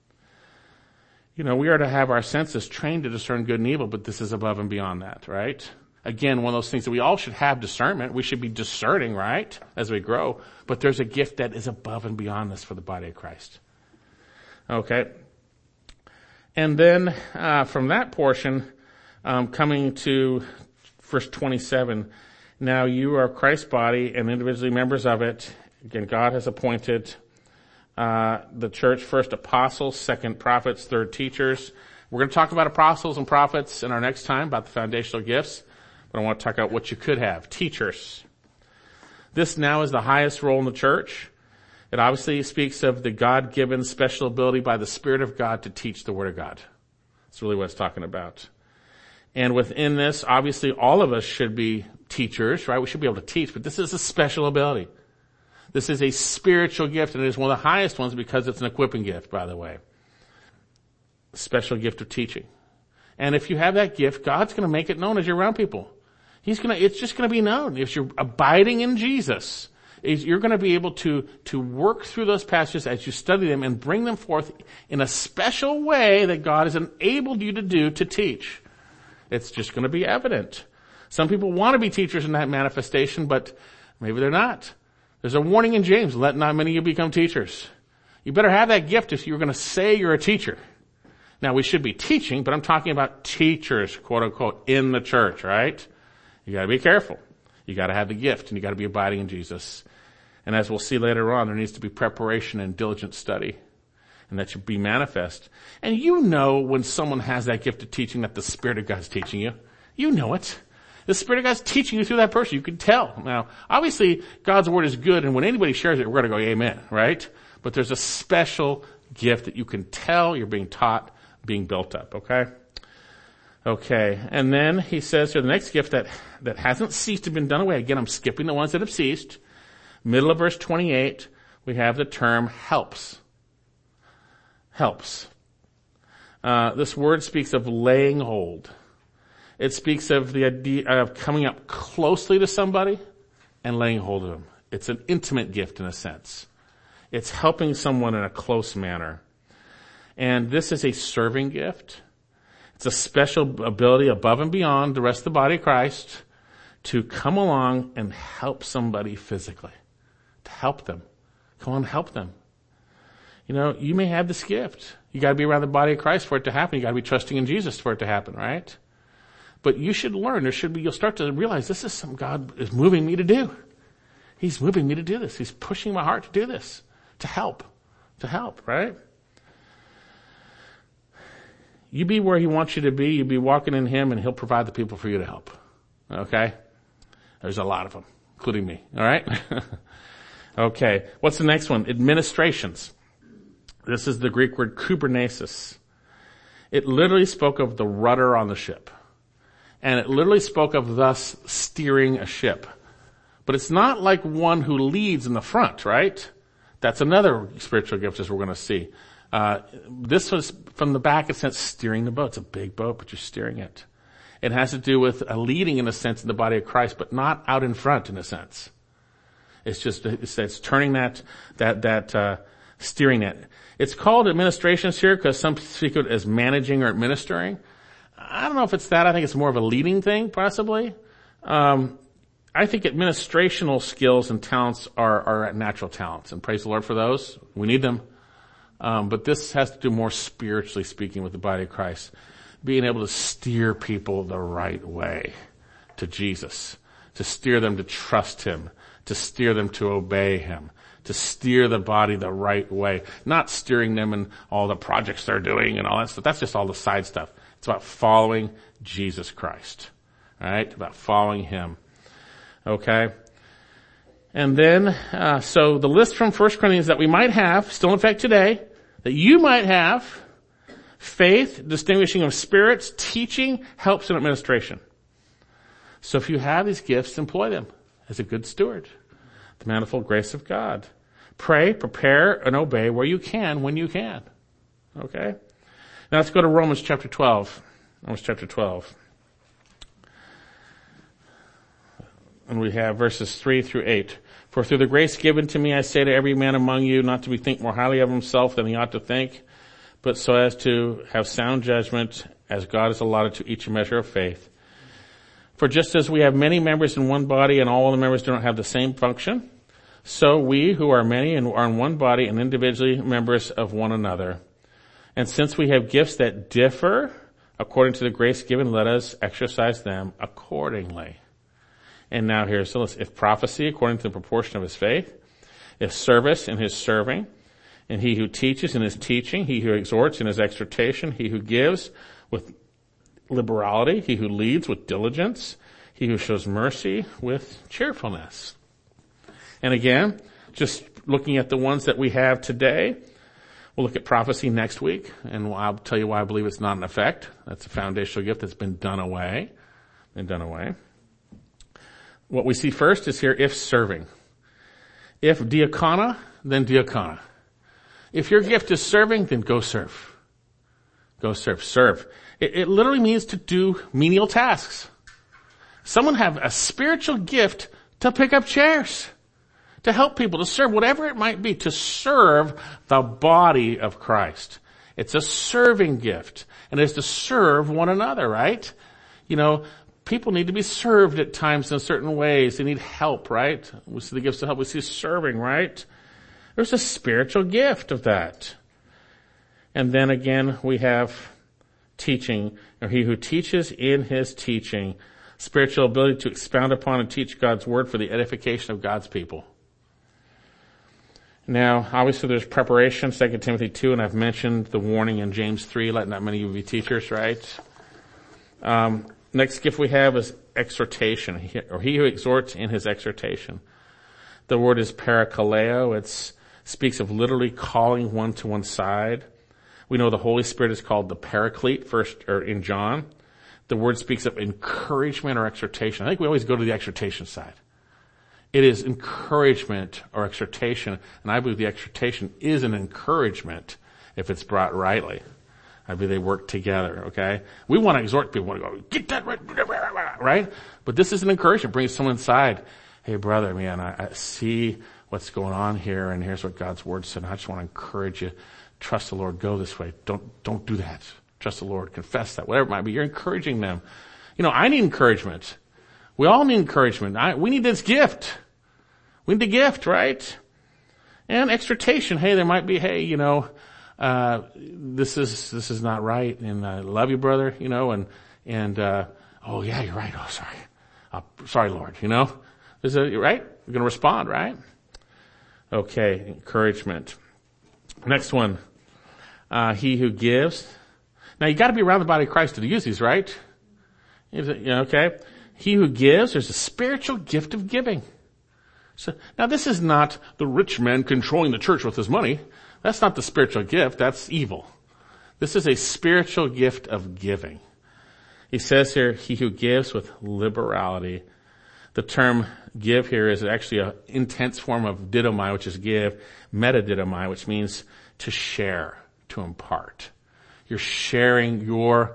You know, we are to have our senses trained to discern good and evil, but this is above and beyond that, right? Again, one of those things that we all should have discernment. We should be discerning, right, as we grow. But there's a gift that is above and beyond this for the body of Christ. Okay. And then from that portion, coming to verse 27, now you are Christ's body and individually members of it. Again, God has appointed the church first apostles, second prophets, third teachers. We're going to talk about apostles and prophets in our next time, about the foundational gifts. But I want to talk about what you could have. Teachers. This now is the highest role in the church. It obviously speaks of the God-given special ability by the Spirit of God to teach the Word of God. That's really what it's talking about. And within this, obviously all of us should be teachers, right? We should be able to teach, but this is a special ability. This is a spiritual gift, and it is one of the highest ones because it's an equipping gift, by the way. Special gift of teaching. And if you have that gift, God's going to make it known as you're around people. It's just going to be known. If you're abiding in Jesus, you're going to be able to work through those passages as you study them and bring them forth in a special way that God has enabled you to do to teach. It's just going to be evident. Some people want to be teachers in that manifestation, but maybe they're not. There's a warning in James, let not many of you become teachers. You better have that gift if you're going to say you're a teacher. Now, we should be teaching, but I'm talking about teachers, quote unquote, in the church, right? You gotta be careful. You gotta have the gift, and you gotta be abiding in Jesus. And as we'll see later on, there needs to be preparation and diligent study. And that should be manifest. And you know when someone has that gift of teaching that the Spirit of God's teaching you. You know it. The Spirit of God's teaching you through that person. You can tell. Now, obviously, God's Word is good, and when anybody shares it, we're gonna go, amen, right? But there's a special gift that you can tell you're being taught, being built up, okay? Okay, and then he says here the next gift that hasn't ceased and been done away. Again, I'm skipping the ones that have ceased. Middle of verse 28, we have the term helps. Helps. This word speaks of laying hold. It speaks of the idea of coming up closely to somebody and laying hold of them. It's an intimate gift in a sense. It's helping someone in a close manner. And this is a serving gift. It's a special ability above and beyond the rest of the body of Christ to come along and help somebody physically. To help them. Come on, help them. You know, you may have this gift. You gotta be around the body of Christ for it to happen. You gotta be trusting in Jesus for it to happen, right? But you should learn. You'll start to realize this is something God is moving me to do. He's moving me to do this. He's pushing my heart to do this. To help, right? You be where He wants you to be. You be walking in Him, and He'll provide the people for you to help. Okay? There's a lot of them, including me. All right? Okay. What's the next one? Administrations. This is the Greek word kubernesis. It literally spoke of the rudder on the ship. And it literally spoke of thus steering a ship. But it's not like one who leads in the front, right? That's another spiritual gift, as we're going to see. This was from the back, it says steering the boat. It's a big boat, but you're steering it. It has to do with a leading in a sense in the body of Christ, but not out in front in a sense. It's turning that steering it. It's called administrations here because some speak of it as managing or administering. I don't know if it's that. I think it's more of a leading thing, possibly. I think administrational skills and talents are natural talents, and praise the Lord for those. We need them. But this has to do more spiritually speaking with the body of Christ. Being able to steer people the right way to Jesus, to steer them to trust Him, to steer them to obey Him, to steer the body the right way, not steering them in all the projects they're doing and all that stuff. That's just all the side stuff. It's about following Jesus Christ, right? About following Him. Okay? And then, so the list from 1 Corinthians that we might have, still in effect today, that you might have: faith, distinguishing of spirits, teaching, helps, and administration. So if you have these gifts, employ them as a good steward. The manifold grace of God. Pray, prepare, and obey where you can, when you can. Okay? Now let's go to Romans chapter 12. Romans chapter 12. And we have verses 3 through 8. For through the grace given to me, I say to every man among you, not to think more highly of himself than he ought to think, but so as to have sound judgment, as God has allotted to each a measure of faith. For just as we have many members in one body, and all the members do not have the same function, so we who are many and are in one body and individually members of one another. And since we have gifts that differ according to the grace given, let us exercise them accordingly. And now here's the list. If prophecy, according to the proportion of his faith. If service, in his serving. And he who teaches, in his teaching. He who exhorts, in his exhortation. He who gives, with liberality. He who leads, with diligence. He who shows mercy, with cheerfulness. And again, just looking at the ones that we have today, we'll look at prophecy next week. And I'll tell you why I believe it's not an effect. That's a foundational gift that's been done away. What we see first is here, if serving. If diakona, then diakona. If your gift is serving, then go serve. Go serve. Serve. It literally means to do menial tasks. Someone have a spiritual gift to pick up chairs, to help people, to serve, whatever it might be, to serve the body of Christ. It's a serving gift, and it's to serve one another, right? You know, people need to be served at times in certain ways. They need help, right? We see the gifts of help. We see serving, right? There's a spiritual gift of that. And then again, we have teaching, or he who teaches in his teaching, spiritual ability to expound upon and teach God's word for the edification of God's people. Now, obviously there's preparation, 2 Timothy 2, and I've mentioned the warning in James 3, let not many of you be teachers, right? Next gift we have is exhortation, or he who exhorts in his exhortation. The word is parakaleo. It speaks of literally calling one to one side. We know the Holy Spirit is called the Paraclete in John. The word speaks of encouragement or exhortation. I think we always go to the exhortation side. It is encouragement or exhortation, and I believe the exhortation is an encouragement if it's brought rightly. I believe they work together, okay? We want to exhort people. We want to go, get that right? But this is an encouragement. Bring someone inside. Hey, brother, man, I see what's going on here, and here's what God's word said. I just want to encourage you. Trust the Lord. Go this way. Don't do that. Trust the Lord. Confess that. Whatever it might be. You're encouraging them. You know, I need encouragement. We all need encouragement. We need this gift. We need the gift, right? And exhortation. Hey, there might be, hey, you know, this is not right, and I love you, brother, you know, and oh yeah, you're right. Oh, sorry. Sorry, Lord, you know. Right? You're going to respond, right? Okay, encouragement. Next one. He who gives. Now you got to be around the body of Christ to use these, right? Okay. He who gives, there's a spiritual gift of giving. So now this is not the rich man controlling the church with his money. That's not the spiritual gift. That's evil. This is a spiritual gift of giving. He says here, he who gives with liberality. The term give here is actually an intense form of didomai, which is give, metadidomai, which means to share, to impart. You're sharing your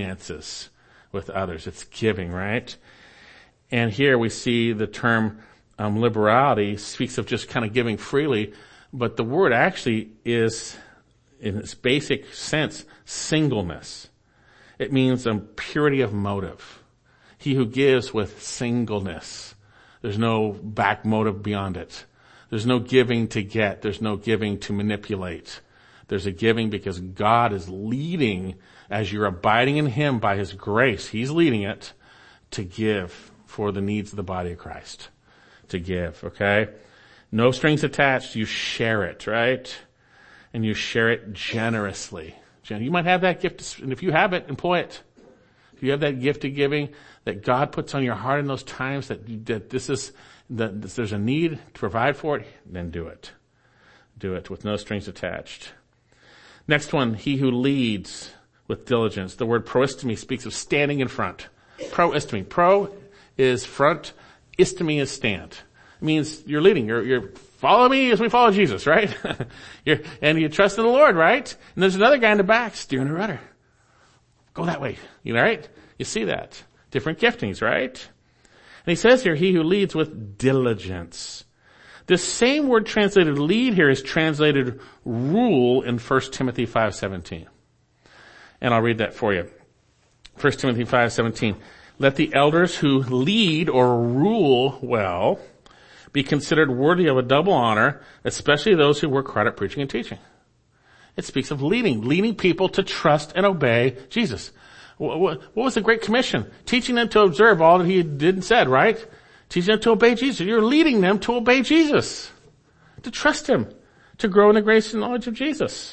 finances with others. It's giving, right? And here we see the term liberality speaks of just kind of giving freely, but the word actually is, in its basic sense, singleness. It means purity of motive. He who gives with singleness. There's no back motive beyond it. There's no giving to get. There's no giving to manipulate. There's a giving because God is leading as you're abiding in Him by His grace. He's leading it to give for the needs of the body of Christ. To give, okay? No strings attached. You share it, right? And you share it generously. You might have that gift, and if you have it, employ it. If you have that gift of giving that God puts on your heart in those times that there's a need to provide for it, then do it. Do it with no strings attached. Next one, he who leads with diligence. The word proistemi speaks of standing in front. Proistemi. Pro is front. Istemi is stand. It means you're leading. You're follow me as we follow Jesus, right? And you trust in the Lord, right? And there's another guy in the back steering the rudder. Go that way. Right? You see that. Different giftings, right? And he says here, he who leads with diligence. This same word translated lead here is translated rule in 1 Timothy 5:17. And I'll read that for you. 1 Timothy 5:17. Let the elders who lead or rule well be considered worthy of a double honor, especially those who work hard at preaching and teaching. It speaks of leading people to trust and obey Jesus. What was the Great Commission? Teaching them to observe all that He did and said, right? Teaching them to obey Jesus. You're leading them to obey Jesus, to trust Him, to grow in the grace and knowledge of Jesus.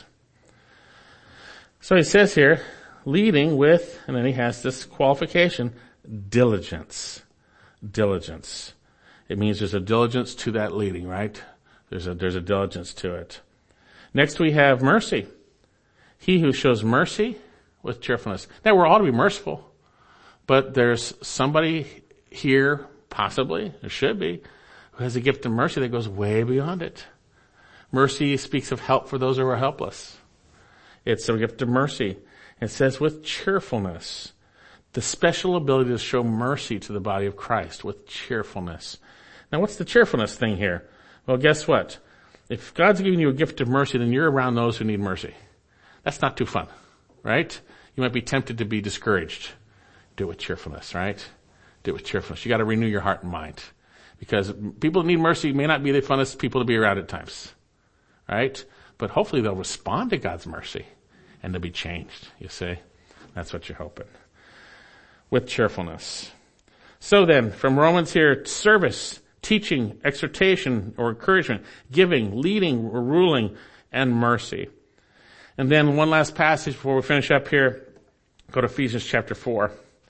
So he says here, leading with, and then he has this qualification, diligence. Diligence. It means there's a diligence to that leading, right? There's a diligence to it. Next we have mercy. He who shows mercy with cheerfulness. Now we're all to be merciful, but there's somebody here, possibly, there should be, who has a gift of mercy that goes way beyond it. Mercy speaks of help for those who are helpless. It's a gift of mercy. It says with cheerfulness. The special ability to show mercy to the body of Christ with cheerfulness. Now what's the cheerfulness thing here? Well, guess what? If God's giving you a gift of mercy, then you're around those who need mercy. That's not too fun, right? You might be tempted to be discouraged. Do it with cheerfulness, right? Do it with cheerfulness. You got to renew your heart and mind. Because people that need mercy may not be the funnest people to be around at times, right? But hopefully they'll respond to God's mercy and they'll be changed, you see? That's what you're hoping. With cheerfulness. So then, from Romans here, service, teaching, exhortation or encouragement, giving, leading, or ruling, and mercy. And then one last passage before we finish up here. Go to Ephesians chapter 4.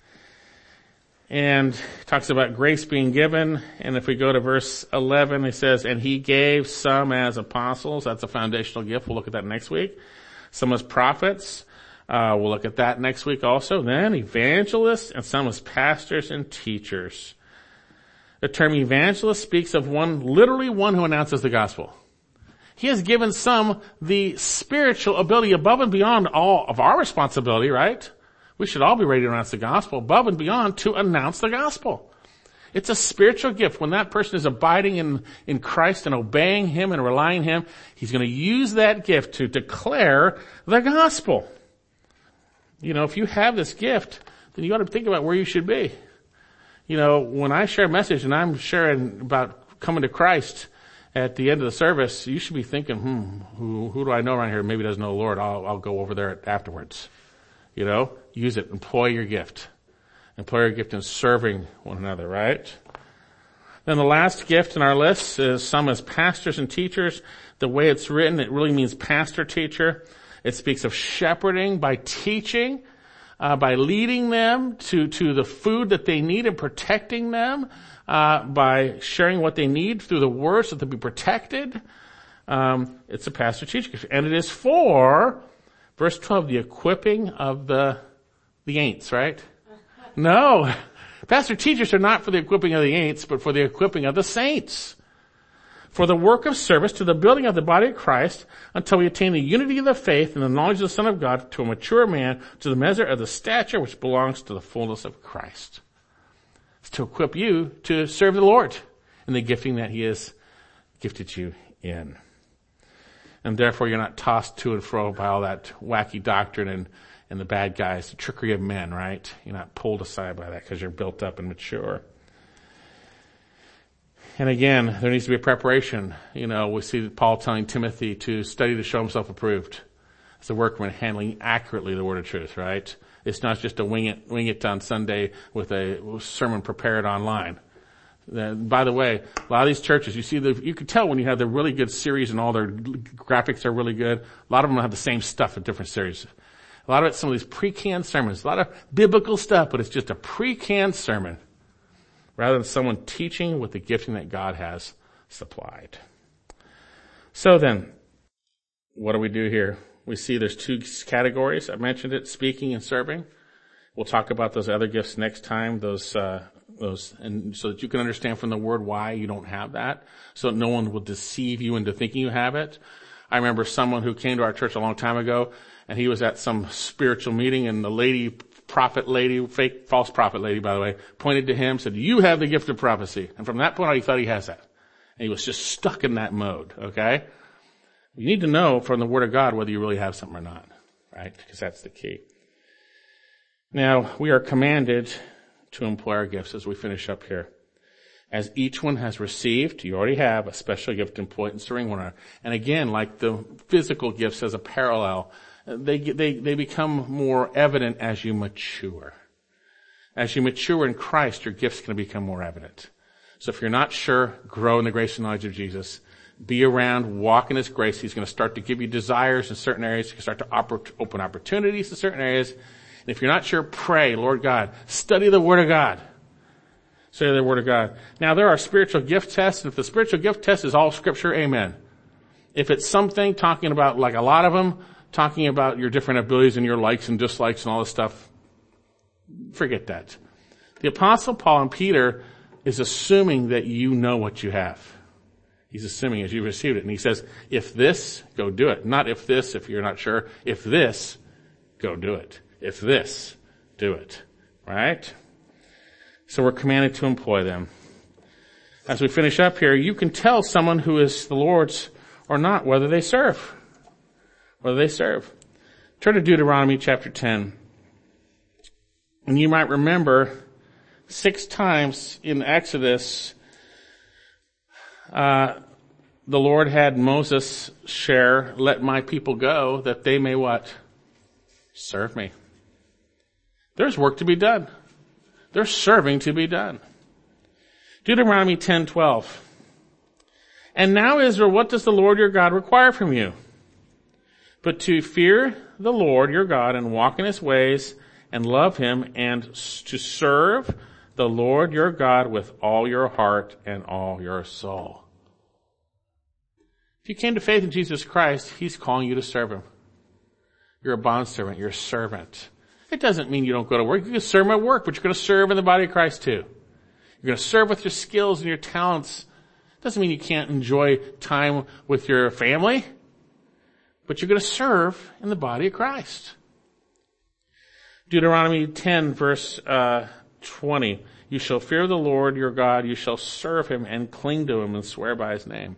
And it talks about grace being given. And if we go to verse 11, it says, and He gave some as apostles. That's a foundational gift. We'll look at that next week. Some as prophets. We'll look at that next week also. Then evangelists, and some as pastors and teachers. The term evangelist speaks of literally one who announces the gospel. He has given some the spiritual ability above and beyond all of our responsibility, right? We should all be ready to announce the gospel, above and beyond to announce the gospel. It's a spiritual gift. When that person is abiding in Christ and obeying Him and relying on Him, he's going to use that gift to declare the gospel. If you have this gift, then you ought to think about where you should be. When I share a message and I'm sharing about coming to Christ at the end of the service, you should be thinking, who do I know around here maybe doesn't know the Lord? I'll go over there afterwards. Use it. Employ your gift. Employ your gift in serving one another, right? Then the last gift in our list is some as pastors and teachers. The way it's written, it really means pastor-teacher. It speaks of shepherding by teaching, by leading them to the food that they need and protecting them, by sharing what they need through the word so they'll be protected. It's a pastor-teacher. And it is for, verse 12, the equipping of the ain'ts, right? No. Pastor-teachers are not for the equipping of the ain'ts, but for the equipping of the saints. For the work of service to the building of the body of Christ until we attain the unity of the faith and the knowledge of the Son of God to a mature man, to the measure of the stature which belongs to the fullness of Christ. It's to equip you to serve the Lord in the gifting that he has gifted you in. And therefore you're not tossed to and fro by all that wacky doctrine and the bad guys, the trickery of men, right? You're not pulled aside by that because you're built up and mature. And again, there needs to be a preparation. We see Paul telling Timothy to study to show himself approved as a workman handling accurately the word of truth, right? It's not just a wing it on Sunday with a sermon prepared online. By the way, a lot of these churches, you can tell when you have the really good series and all their graphics are really good. A lot of them have the same stuff in different series. A lot of it's some of these pre-canned sermons, a lot of biblical stuff, but it's just a pre-canned sermon rather than someone teaching with the gifting that God has supplied. So then, what do we do here? We see there's two categories. I mentioned it, speaking and serving. We'll talk about those other gifts next time, those, and so that you can understand from the word why you don't have that, so that no one will deceive you into thinking you have it. I remember someone who came to our church a long time ago, and he was at some spiritual meeting, and the fake false prophet lady, by the way, pointed to him, said, "You have the gift of prophecy." And from that point on, he thought he has that. And he was just stuck in that mode, okay? You need to know from the Word of God whether you really have something or not, right? Because that's the key. Now, we are commanded to employ our gifts as we finish up here. As each one has received, you already have a special gift to employ it in serving one another. And again, like the physical gifts as a parallel, they become more evident as you mature. As you mature in Christ, your gifts can become more evident. So if you're not sure, grow in the grace and knowledge of Jesus. Be around, walk in His grace. He's going to start to give you desires in certain areas. He can start to open opportunities in certain areas. And if you're not sure, pray, Lord God, study the Word of God. Study the Word of God. Now, there are spiritual gift tests, and if the spiritual gift test is all Scripture, amen. If it's something talking about, like a lot of them, talking about your different abilities and your likes and dislikes and all this stuff, forget that. The Apostle Paul and Peter is assuming that you know what you have. He's assuming as you received it. And he says, if this, go do it. Not if this, if you're not sure. If this, go do it. If this, do it. Right? So we're commanded to employ them. As we finish up here, you can tell someone who is the Lord's or not whether they serve. Whether they serve. Turn to Deuteronomy chapter 10. And you might remember 6 times in Exodus, the Lord had Moses share, let my people go that they may what? Serve me. There's work to be done. There's serving to be done. Deuteronomy 10:12. And now, Israel, what does the Lord your God require from you? But to fear the Lord your God and walk in His ways and love Him and to serve the Lord your God with all your heart and all your soul. If you came to faith in Jesus Christ, He's calling you to serve Him. You're a bondservant. You're a servant. It doesn't mean you don't go to work. You can serve at work, but you're going to serve in the body of Christ too. You're going to serve with your skills and your talents. It doesn't mean you can't enjoy time with your family, but you're going to serve in the body of Christ. Deuteronomy 10 verse 20. You shall fear the Lord your God. You shall serve Him and cling to Him and swear by His name.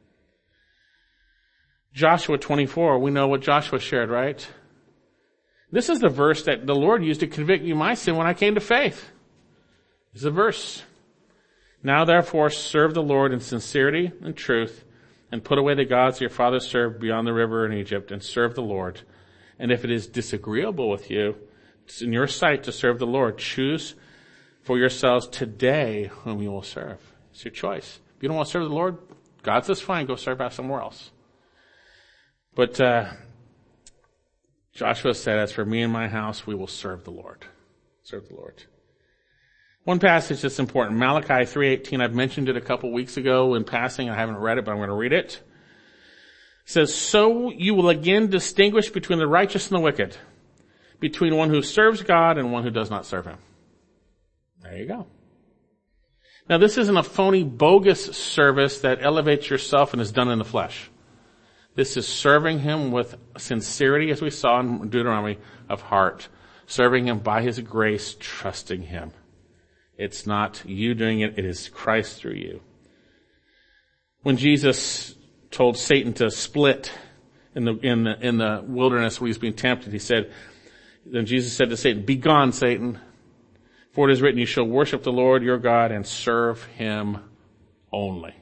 Joshua 24. We know what Joshua shared, right? This is the verse that the Lord used to convict me of my sin when I came to faith. This is a verse. Now therefore serve the Lord in sincerity and truth, and put away the gods your fathers served beyond the river in Egypt, and serve the Lord. And if it is disagreeable with you, it's in your sight to serve the Lord, choose for yourselves today whom you will serve. It's your choice. If you don't want to serve the Lord, God says fine, go serve out somewhere else. But Joshua said, as for me and my house, we will serve the Lord. Serve the Lord. One passage that's important, Malachi 3:18. I've mentioned it a couple weeks ago in passing. I haven't read it, but I'm going to read it. It says, so you will again distinguish between the righteous and the wicked, between one who serves God and one who does not serve Him. There you go. Now, this isn't a phony, bogus service that elevates yourself and is done in the flesh. This is serving Him with sincerity, as we saw in Deuteronomy, of heart. Serving Him by His grace, trusting Him. It's not you doing it, it is Christ through you. When Jesus told Satan to split in the wilderness when he was being tempted, then Jesus said to Satan, "Begone, Satan, for it is written, you shall worship the Lord your God and serve him only."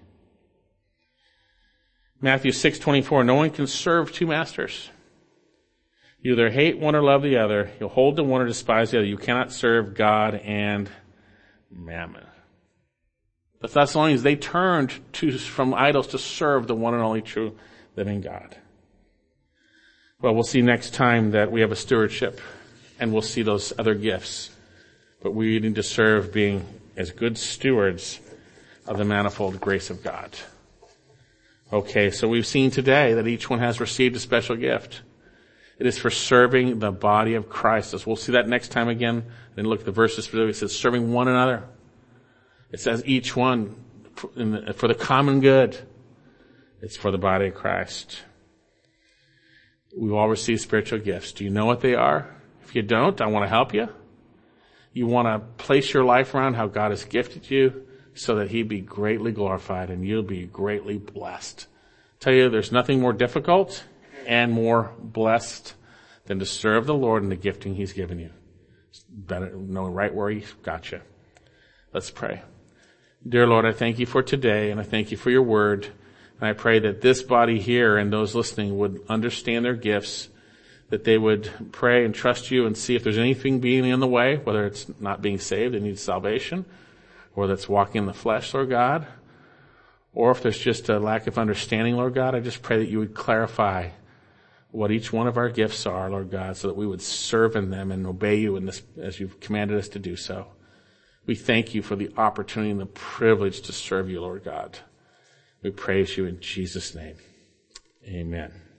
Matthew 6:24, no one can serve two masters. You either hate one or love the other. You'll hold to one or despise the other. You cannot serve God and mammon. The Thessalonians, they turned from idols to serve the one and only true living God. Well, we'll see next time that we have a stewardship, and we'll see those other gifts. But we need to serve being as good stewards of the manifold grace of God. Okay, so we've seen today that each one has received a special gift. It is for serving the body of Christ. As we'll see that next time again. Then look at the verses. It says serving one another. It says each one for the common good. It's for the body of Christ. We've all received spiritual gifts. Do you know what they are? If you don't, I want to help you. You want to place your life around how God has gifted you so that he'd be greatly glorified and you'll be greatly blessed. I tell you, there's nothing more difficult and more blessed than to serve the Lord in the gifting he's given you. Better know right where he's got you. Let's pray. Dear Lord, I thank you for today, and I thank you for your word. And I pray that this body here and those listening would understand their gifts, that they would pray and trust you and see if there's anything being in the way, whether it's not being saved and needs salvation, or that's walking in the flesh, Lord God, or if there's just a lack of understanding, Lord God. I just pray that you would clarify what each one of our gifts are, Lord God, so that we would serve in them and obey you in this as you've commanded us to do so. We thank you for the opportunity and the privilege to serve you, Lord God. We praise you in Jesus' name. Amen.